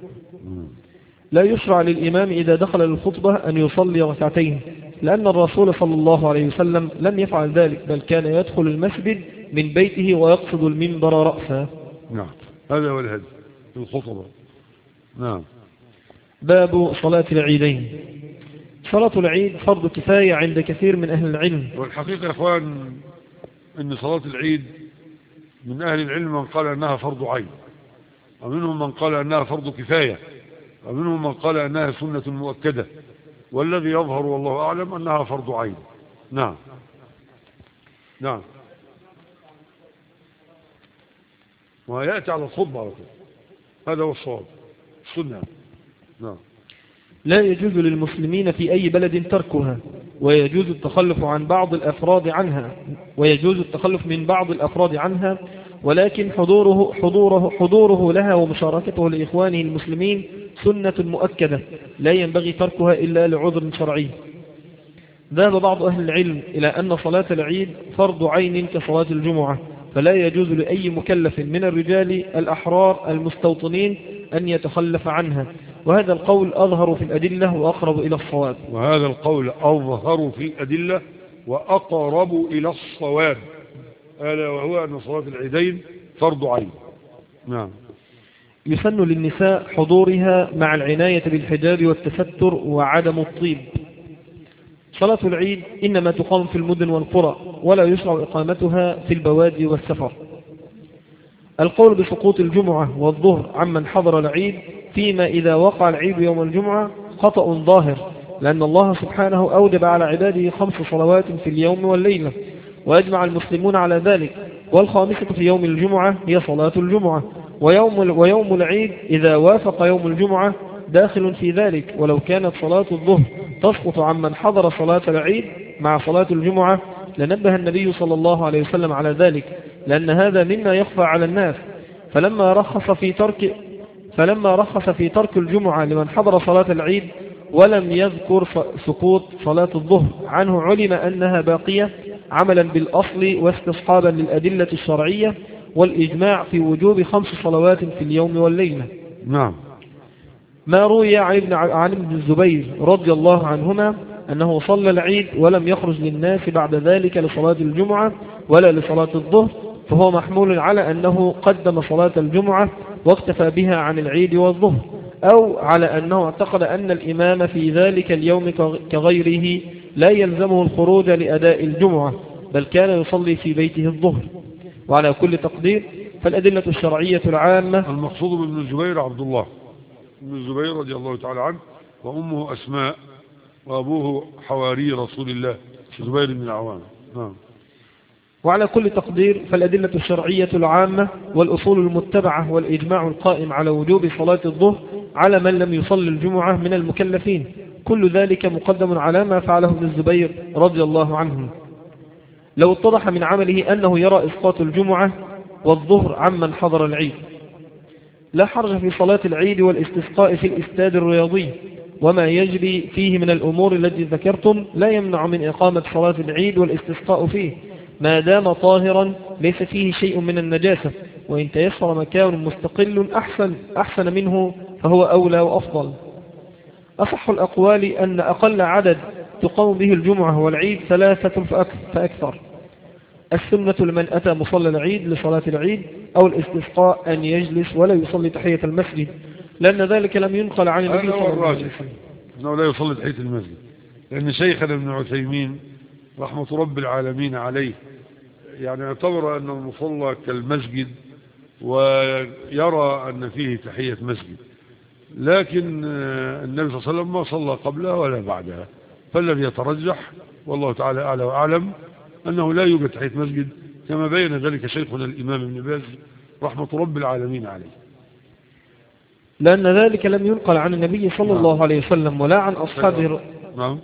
لا يشرع للإمام إذا دخل للخطبة أن يصلي ركعتين، لأن الرسول صلى الله عليه وسلم لم يفعل ذلك، بل كان يدخل المسجد من بيته ويقصد المنبر رأسا. نعم، هذا هو الهدي في الخطبة. نعم. باب صلاة العيدين. صلاة العيد فرض كفاية عند كثير من أهل العلم. والحقيقة يا إخوان أن صلاة العيد من أهل العلم من قال أنها فرض عين، ومنهم من قال أنها فرض كفاية، ومنهم من قال أنها سنة مؤكدة، والذي يظهر والله أعلم أنها فرض عين. نعم. نعم. ويأتي على الخطبة على طول، هذا هو الصواب، السنة. نعم. لا يجوز للمسلمين في أي بلد تركها، ويجوز التخلف عن بعض الأفراد عنها ويجوز التخلف من بعض الأفراد عنها ولكن حضوره, حضوره, حضوره لها ومشاركته لإخوانه المسلمين سنة مؤكدة لا ينبغي تركها إلا لعذر شرعي. ذهب بعض أهل العلم إلى أن صلاة العيد فرض عين كصلاة الجمعة، فلا يجوز لأي مكلف من الرجال الأحرار المستوطنين أن يتخلف عنها، وهذا القول أظهر في الأدلة وأقرب إلى الصواب. وهذا القول أظهر في الأدلة وأقرب إلى الصواب، ألا وهو أن صلاة العيدين فرض عين. نعم. يسن للنساء حضورها مع العناية بالحجاب والتستر وعدم الطيب. صلاة العيد إنما تقام في المدن والقرى، ولا يشرع إقامتها في البوادي والسفر. القول بسقوط الجمعة والظهر عمن حضر العيد فيما إذا وقع العيد يوم الجمعة خطأ ظاهر، لأن الله سبحانه أوجب على عباده خمس صلوات في اليوم والليلة، ويجمع المسلمون على ذلك، والخامسة في يوم الجمعة هي صلاة الجمعة، ويوم, ويوم العيد إذا وافق يوم الجمعة داخل في ذلك، ولو كانت صلاة الظهر تسقط عمن حضر صلاة العيد مع صلاة الجمعة لنبه النبي صلى الله عليه وسلم على ذلك، لأن هذا مما يخفى على الناس. فلما رخص في ترك فلما رخص في ترك الجمعة لمن حضر صلاة العيد ولم يذكر سقوط صلاة الظهر عنه، علم أنها باقية عملا بالأصل واستصحابا للأدلة الشرعية والإجماع في وجوب خمس صلوات في اليوم والليلة. نعم. ما روي عن ابن الزبير رضي الله عنهما أنه صلى العيد ولم يخرج للناس بعد ذلك لصلاة الجمعة ولا لصلاة الظهر، فهو محمول على أنه قدم صلاة الجمعة واكتفى بها عن العيد والظهر، أو على أنه اعتقد أن الإمام في ذلك اليوم كغيره لا يلزمه الخروج لأداء الجمعة، بل كان يصلي في بيته الظهر. وعلى كل تقدير فالأدلة الشرعية العامة. المقصود بابن الزبير عبد الله ابن الزبير رضي الله تعالى عنه، وأمه أسماء، وأبوه حواري رسول الله الزبير بن العوام. نعم. وعلى كل تقدير فالأدلة الشرعية العامة والأصول المتبعة والإجماع القائم على وجوب صلاة الظهر على من لم يصلي الجمعة من المكلفين، كل ذلك مقدم على ما فعله ابن الزبير رضي الله عنه. لو اتضح من عمله أنه يرى إسقاط الجمعة والظهر عمن حضر العيد، لا حرج في صلاة العيد والاستسقاء في الاستاد الرياضي، وما يجري فيه من الأمور التي ذكرتم لا يمنع من إقامة صلاة العيد والاستسقاء فيه ما دام طاهرا ليس فيه شيء من النجاسة، وإن تيسر مكان مستقل أحسن, أحسن منه فهو أولى وأفضل. أصح الأقوال أن أقل عدد تقام به الجمعة والعيد ثلاثة فأكثر. السنة لمن أتى مصلى العيد لصلاة العيد أو الاستسقاء أن يجلس ولا يصلي تحية المسجد، لأن ذلك لم ينقل عن النبي صلى الله عليه وسلم أنه لا يصلي تحية المسجد، لأن شيخنا ابن عثيمين رحمة رب العالمين عليه يعني اعتبر أن المصلى كالمسجد ويرى أن فيه تحية مسجد، لكن النبي صلى الله عليه وسلم ما صلى قبلها ولا بعدها، فالذي يترجح والله تعالى أعلى وأعلم أنه لا يوجد تحية مسجد، كما بين ذلك شيخنا الإمام ابن باز رحمة رب العالمين عليه، لأن ذلك لم ينقل عن النبي صلى نعم. الله عليه وسلم ولا عن أصحابه. نعم.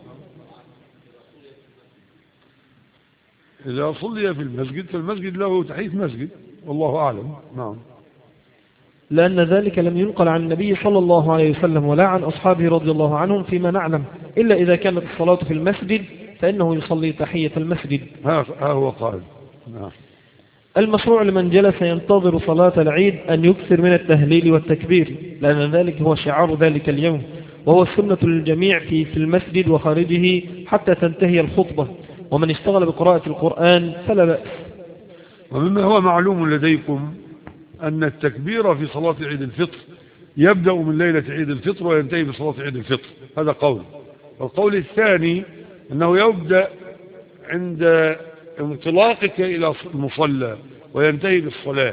إذا صلي في المسجد فالمسجد له تحية مسجد والله أعلم. نعم. لأن ذلك لم ينقل عن النبي صلى الله عليه وسلم ولا عن أصحابه رضي الله عنهم فيما نعلم، إلا إذا كانت الصلاة في المسجد فإنه يصلي تحية المسجد. ها هو قال. نعم. المشروع لمن جلس ينتظر صلاة العيد أن يكثر من التهليل والتكبير، لأن ذلك هو شعار ذلك اليوم، وهو السنة للجميع في في المسجد وخارجه حتى تنتهي الخطبة، ومن اشتغل بقراءة القرآن فلا بأس. ومما هو معلوم لديكم أن التكبير في صلاة عيد الفطر يبدأ من ليلة عيد الفطر وينتهي بصلاة عيد الفطر، هذا قول. والقول الثاني أنه يبدأ عند انطلاقك إلى المصلى وينتهي بالصلاة،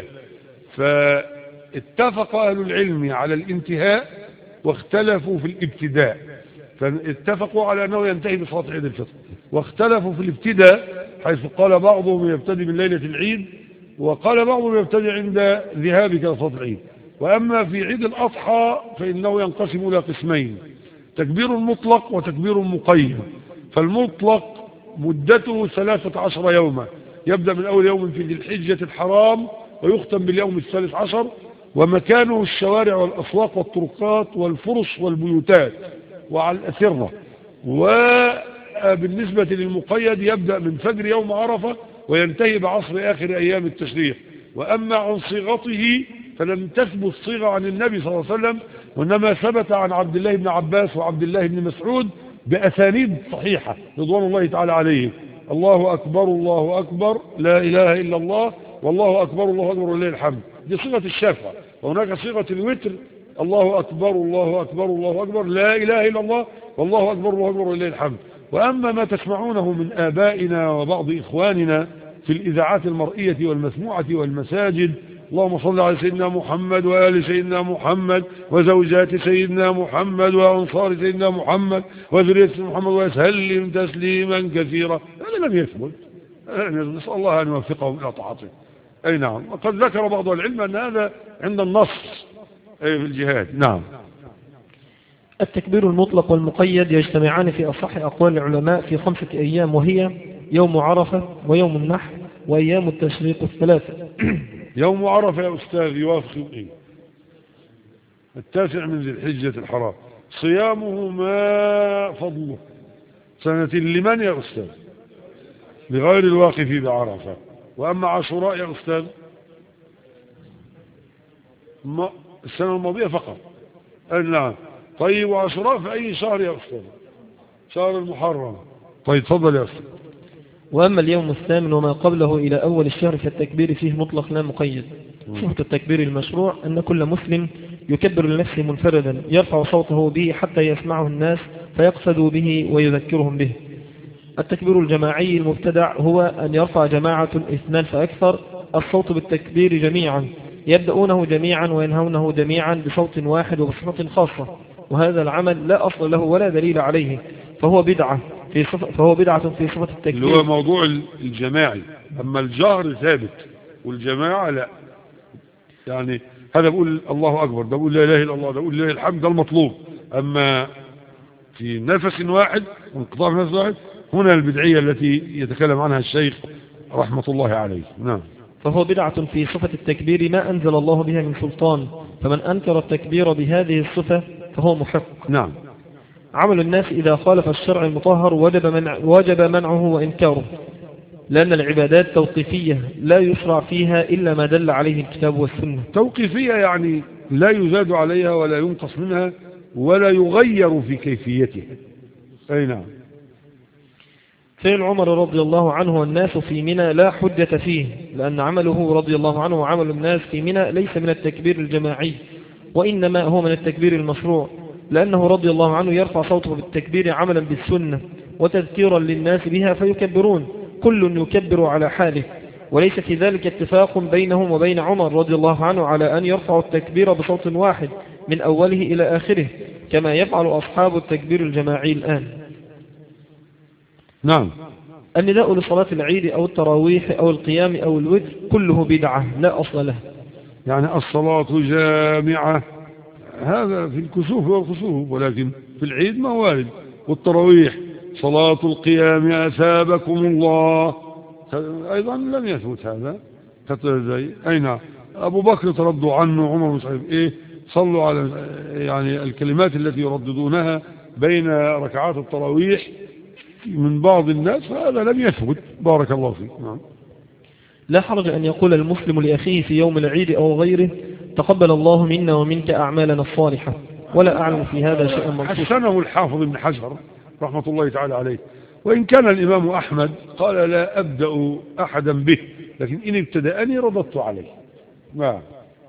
فاتفق أهل العلم على الانتهاء واختلفوا في الابتداء، فاتفقوا على أنه ينتهي بصلاة عيد الفطر، واختلفوا في الابتداء حيث قال بعضهم يبتدي من ليلة العيد، وقال بعضهم يبتدي عند ذهابك لصلاة العيد. وأما في عيد الأضحى فإنه ينقسم إلى قسمين، تكبير مطلق وتكبير مقيد. فالمطلق مدته ثلاثة عشر يوما، يبدأ من أول يوم في ذي الحجة الحرام ويختم باليوم الثالث عشر، ومكانه الشوارع والأسواق والطرقات والفرش والبيوتات وعلى الأسرة. وبالنسبة للمقيد يبدأ من فجر يوم عرفة وينتهي بعصر آخر أيام التشريق. وأما عن صيغته فلم تثبت صيغة عن النبي صلى الله عليه وسلم، وإنما ثبت عن عبد الله بن عباس وعبد الله بن مسعود بأسانيد صحيحة رضوان الله تعالى عليه. الله أكبر الله أكبر لا إله إلا الله والله أكبر الله أكبر ولله الحمد، دي صيغة الشفع. وهناك صيغة الوتر، الله أكبر الله أكبر الله أكبر لا إله إلا الله والله أكبر الله أكبر ولله الحمد. وأما ما تسمعونه من آبائنا وبعض إخواننا في الإذاعات المرئية والمسموعة والمساجد، اللهم صل على سيدنا محمد وآل سيدنا محمد وزوجات سيدنا محمد وأنصار سيدنا محمد وذرية سيدنا محمد ويسلم تسليما كثيرا، هذا لم يثبت. نسأل الله أن يوفقهم إلى طاعته. أي نعم. وقد ذكر بعض العلم أن هذا عند النص أي في الجهاد. نعم. التكبير المطلق والمقيد يجتمعان في أصح أقوال العلماء في خمسة أيام، وهي يوم عرفة ويوم النحر وأيام التشريق الثلاثة. يوم عرفة يا أستاذ يوافق إيه؟ التاسع من ذي الحجة الحرام. صيامه ما فضله؟ سنة لمن يا أستاذ؟ لغير الواقف بعرفة. وأما عاشوراء يا أستاذ ما السنة الماضية فقط. نعم. طيب وعاشوراء في أي شهر يا أستاذ؟ شهر المحرم. طيب تفضل يا أستاذ. وأما اليوم الثامن وما قبله إلى أول الشهر فالتكبير فيه مطلق لا مقيد. صفة التكبير المشروع أن كل مسلم يكبر لنفسه منفردا يرفع صوته به حتى يسمعه الناس فيقصدوا به ويذكرهم به. التكبير الجماعي المبتدع هو أن يرفع جماعة اثنان فأكثر الصوت بالتكبير جميعا، يبدأونه جميعا وينهونه جميعا بصوت واحد وبصفة خاصة، وهذا العمل لا أصل له ولا دليل عليه، فهو بدعة في صفة فهو بدعة في صفة التكبير اللي هو موضوع الجماعي. أما الجهر ثابت والجماعة لا. يعني هذا بقول الله أكبر، ده بقول لا إله إلا الله، ده بقول لا الحمد، ده المطلوب. أما في نفس واحد وانقطاع نفس واحد هنا البدعية التي يتكلم عنها الشيخ رحمة الله عليه. نعم. فهو بدعة في صفة التكبير ما أنزل الله بها من سلطان، فمن أنكر التكبير بهذه الصفة فهو محق. نعم. عمل الناس إذا خالف الشرع المطهر وجب, منع وجب منعه وإنكاره، لأن العبادات توقيفية لا يشرع فيها إلا ما دل عليه الكتاب والسنة. توقيفية يعني لا يزاد عليها ولا ينقص منها ولا يغير في كيفيتها. أي نعم. فعل عمر رضي الله عنه والناس في منى لا حجة فيه، لأن عمله رضي الله عنه وعمل الناس في منى ليس من التكبير الجماعي، وإنما هو من التكبير المشروع، لأنه رضي الله عنه يرفع صوته بالتكبير عملا بالسنة وتذكيرا للناس بها فيكبرون، كل يكبر على حاله، وليس في ذلك اتفاق بينهم وبين عمر رضي الله عنه على أن يرفعوا التكبير بصوت واحد من أوله إلى آخره كما يفعل أصحاب التكبير الجماعي الآن. نعم. النداء لصلاة العيد أو التراويح أو القيام أو الوتر كله بدعة لا أصل له. يعني الصلاة جامعة هذا في الكسوف والخسوف، ولكن في العيد ما وارد. والتراويح صلاة القيام أثابكم الله أيضا لم يثبت هذا. أي نعم. أبو بكر تردوا عنه، عمر مش عارف إيه، صلوا على يعني الكلمات التي يرددونها بين ركعات التراويح من بعض الناس، هذا لم يثبت. بارك الله فيك. نعم. لا حرج أن يقول المسلم لأخيه في يوم العيد أو غيره تقبل الله منا ومنك أعمالنا الصالحة، ولا أعلم في هذا شيئا منصوصا. حسنه الحافظ ابن حجر رحمة الله تعالى عليه. وإن كان الإمام أحمد قال لا أبدأ أحدا به، لكن إن ابتدأني رددت عليه. نعم.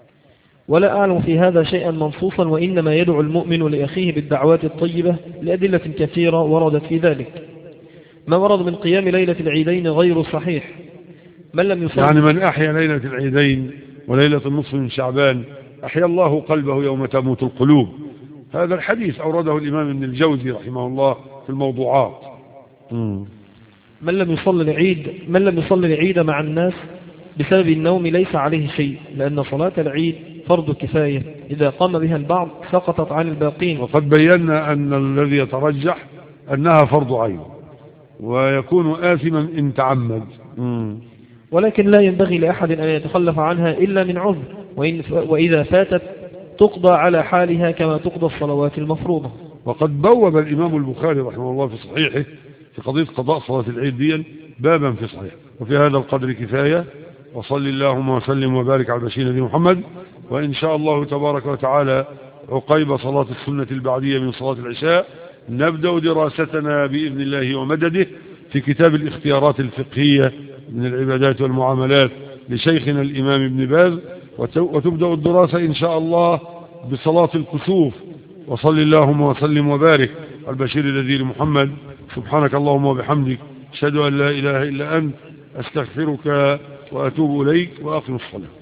ولا أعلم في هذا شيئا منصوصا، وإنما يدعو المؤمن لأخيه بالدعوات الطيبة لأدلة كثيرة وردت في ذلك. ما ورد من قيام ليلة العيدين غير صحيح. من لم يصلي يعني من أحيا ليلة العيدين وليلة النصف من شعبان أحيا الله قلبه يوم تموت القلوب. هذا الحديث أورده الإمام ابن الجوزي رحمه الله في الموضوعات. مم. من لم يصلي العيد من لم يصلي العيد مع الناس بسبب النوم ليس عليه شيء، لأن صلاة العيد فرض كفاية، إذا قام بها البعض سقطت عن الباقين. وقد بينا أن الذي يترجح أنها فرض عين ويكون آثما إن تعمد. مم. ولكن لا ينبغي لأحد أن يتخلف عنها إلا من عذر، وإن وإذا فاتت تقضى على حالها كما تقضى الصلوات المفروضة. وقد بوب الإمام البخاري رحمه الله في صحيحه في قضية قضاء صلاة العيد ديا بابا في صحيح. وفي هذا القدر كفاية، وصل اللهم وسلم وبارك على بشير نبي محمد. وإن شاء الله تبارك وتعالى عقيب صلاة السنة البعدية من صلاة العشاء نبدأ دراستنا بإذن الله ومدده في كتاب الاختيارات الفقهية من العبادات والمعاملات لشيخنا الإمام ابن باز وتبدأ الدراسة إن شاء الله بصلاة الكسوف. وصل اللهم وسلم وبارك على البشير النذير محمد. سبحانك اللهم وبحمدك أشهد أن لا إله إلا أنت أستغفرك وأتوب إليك وأقم الصلاة.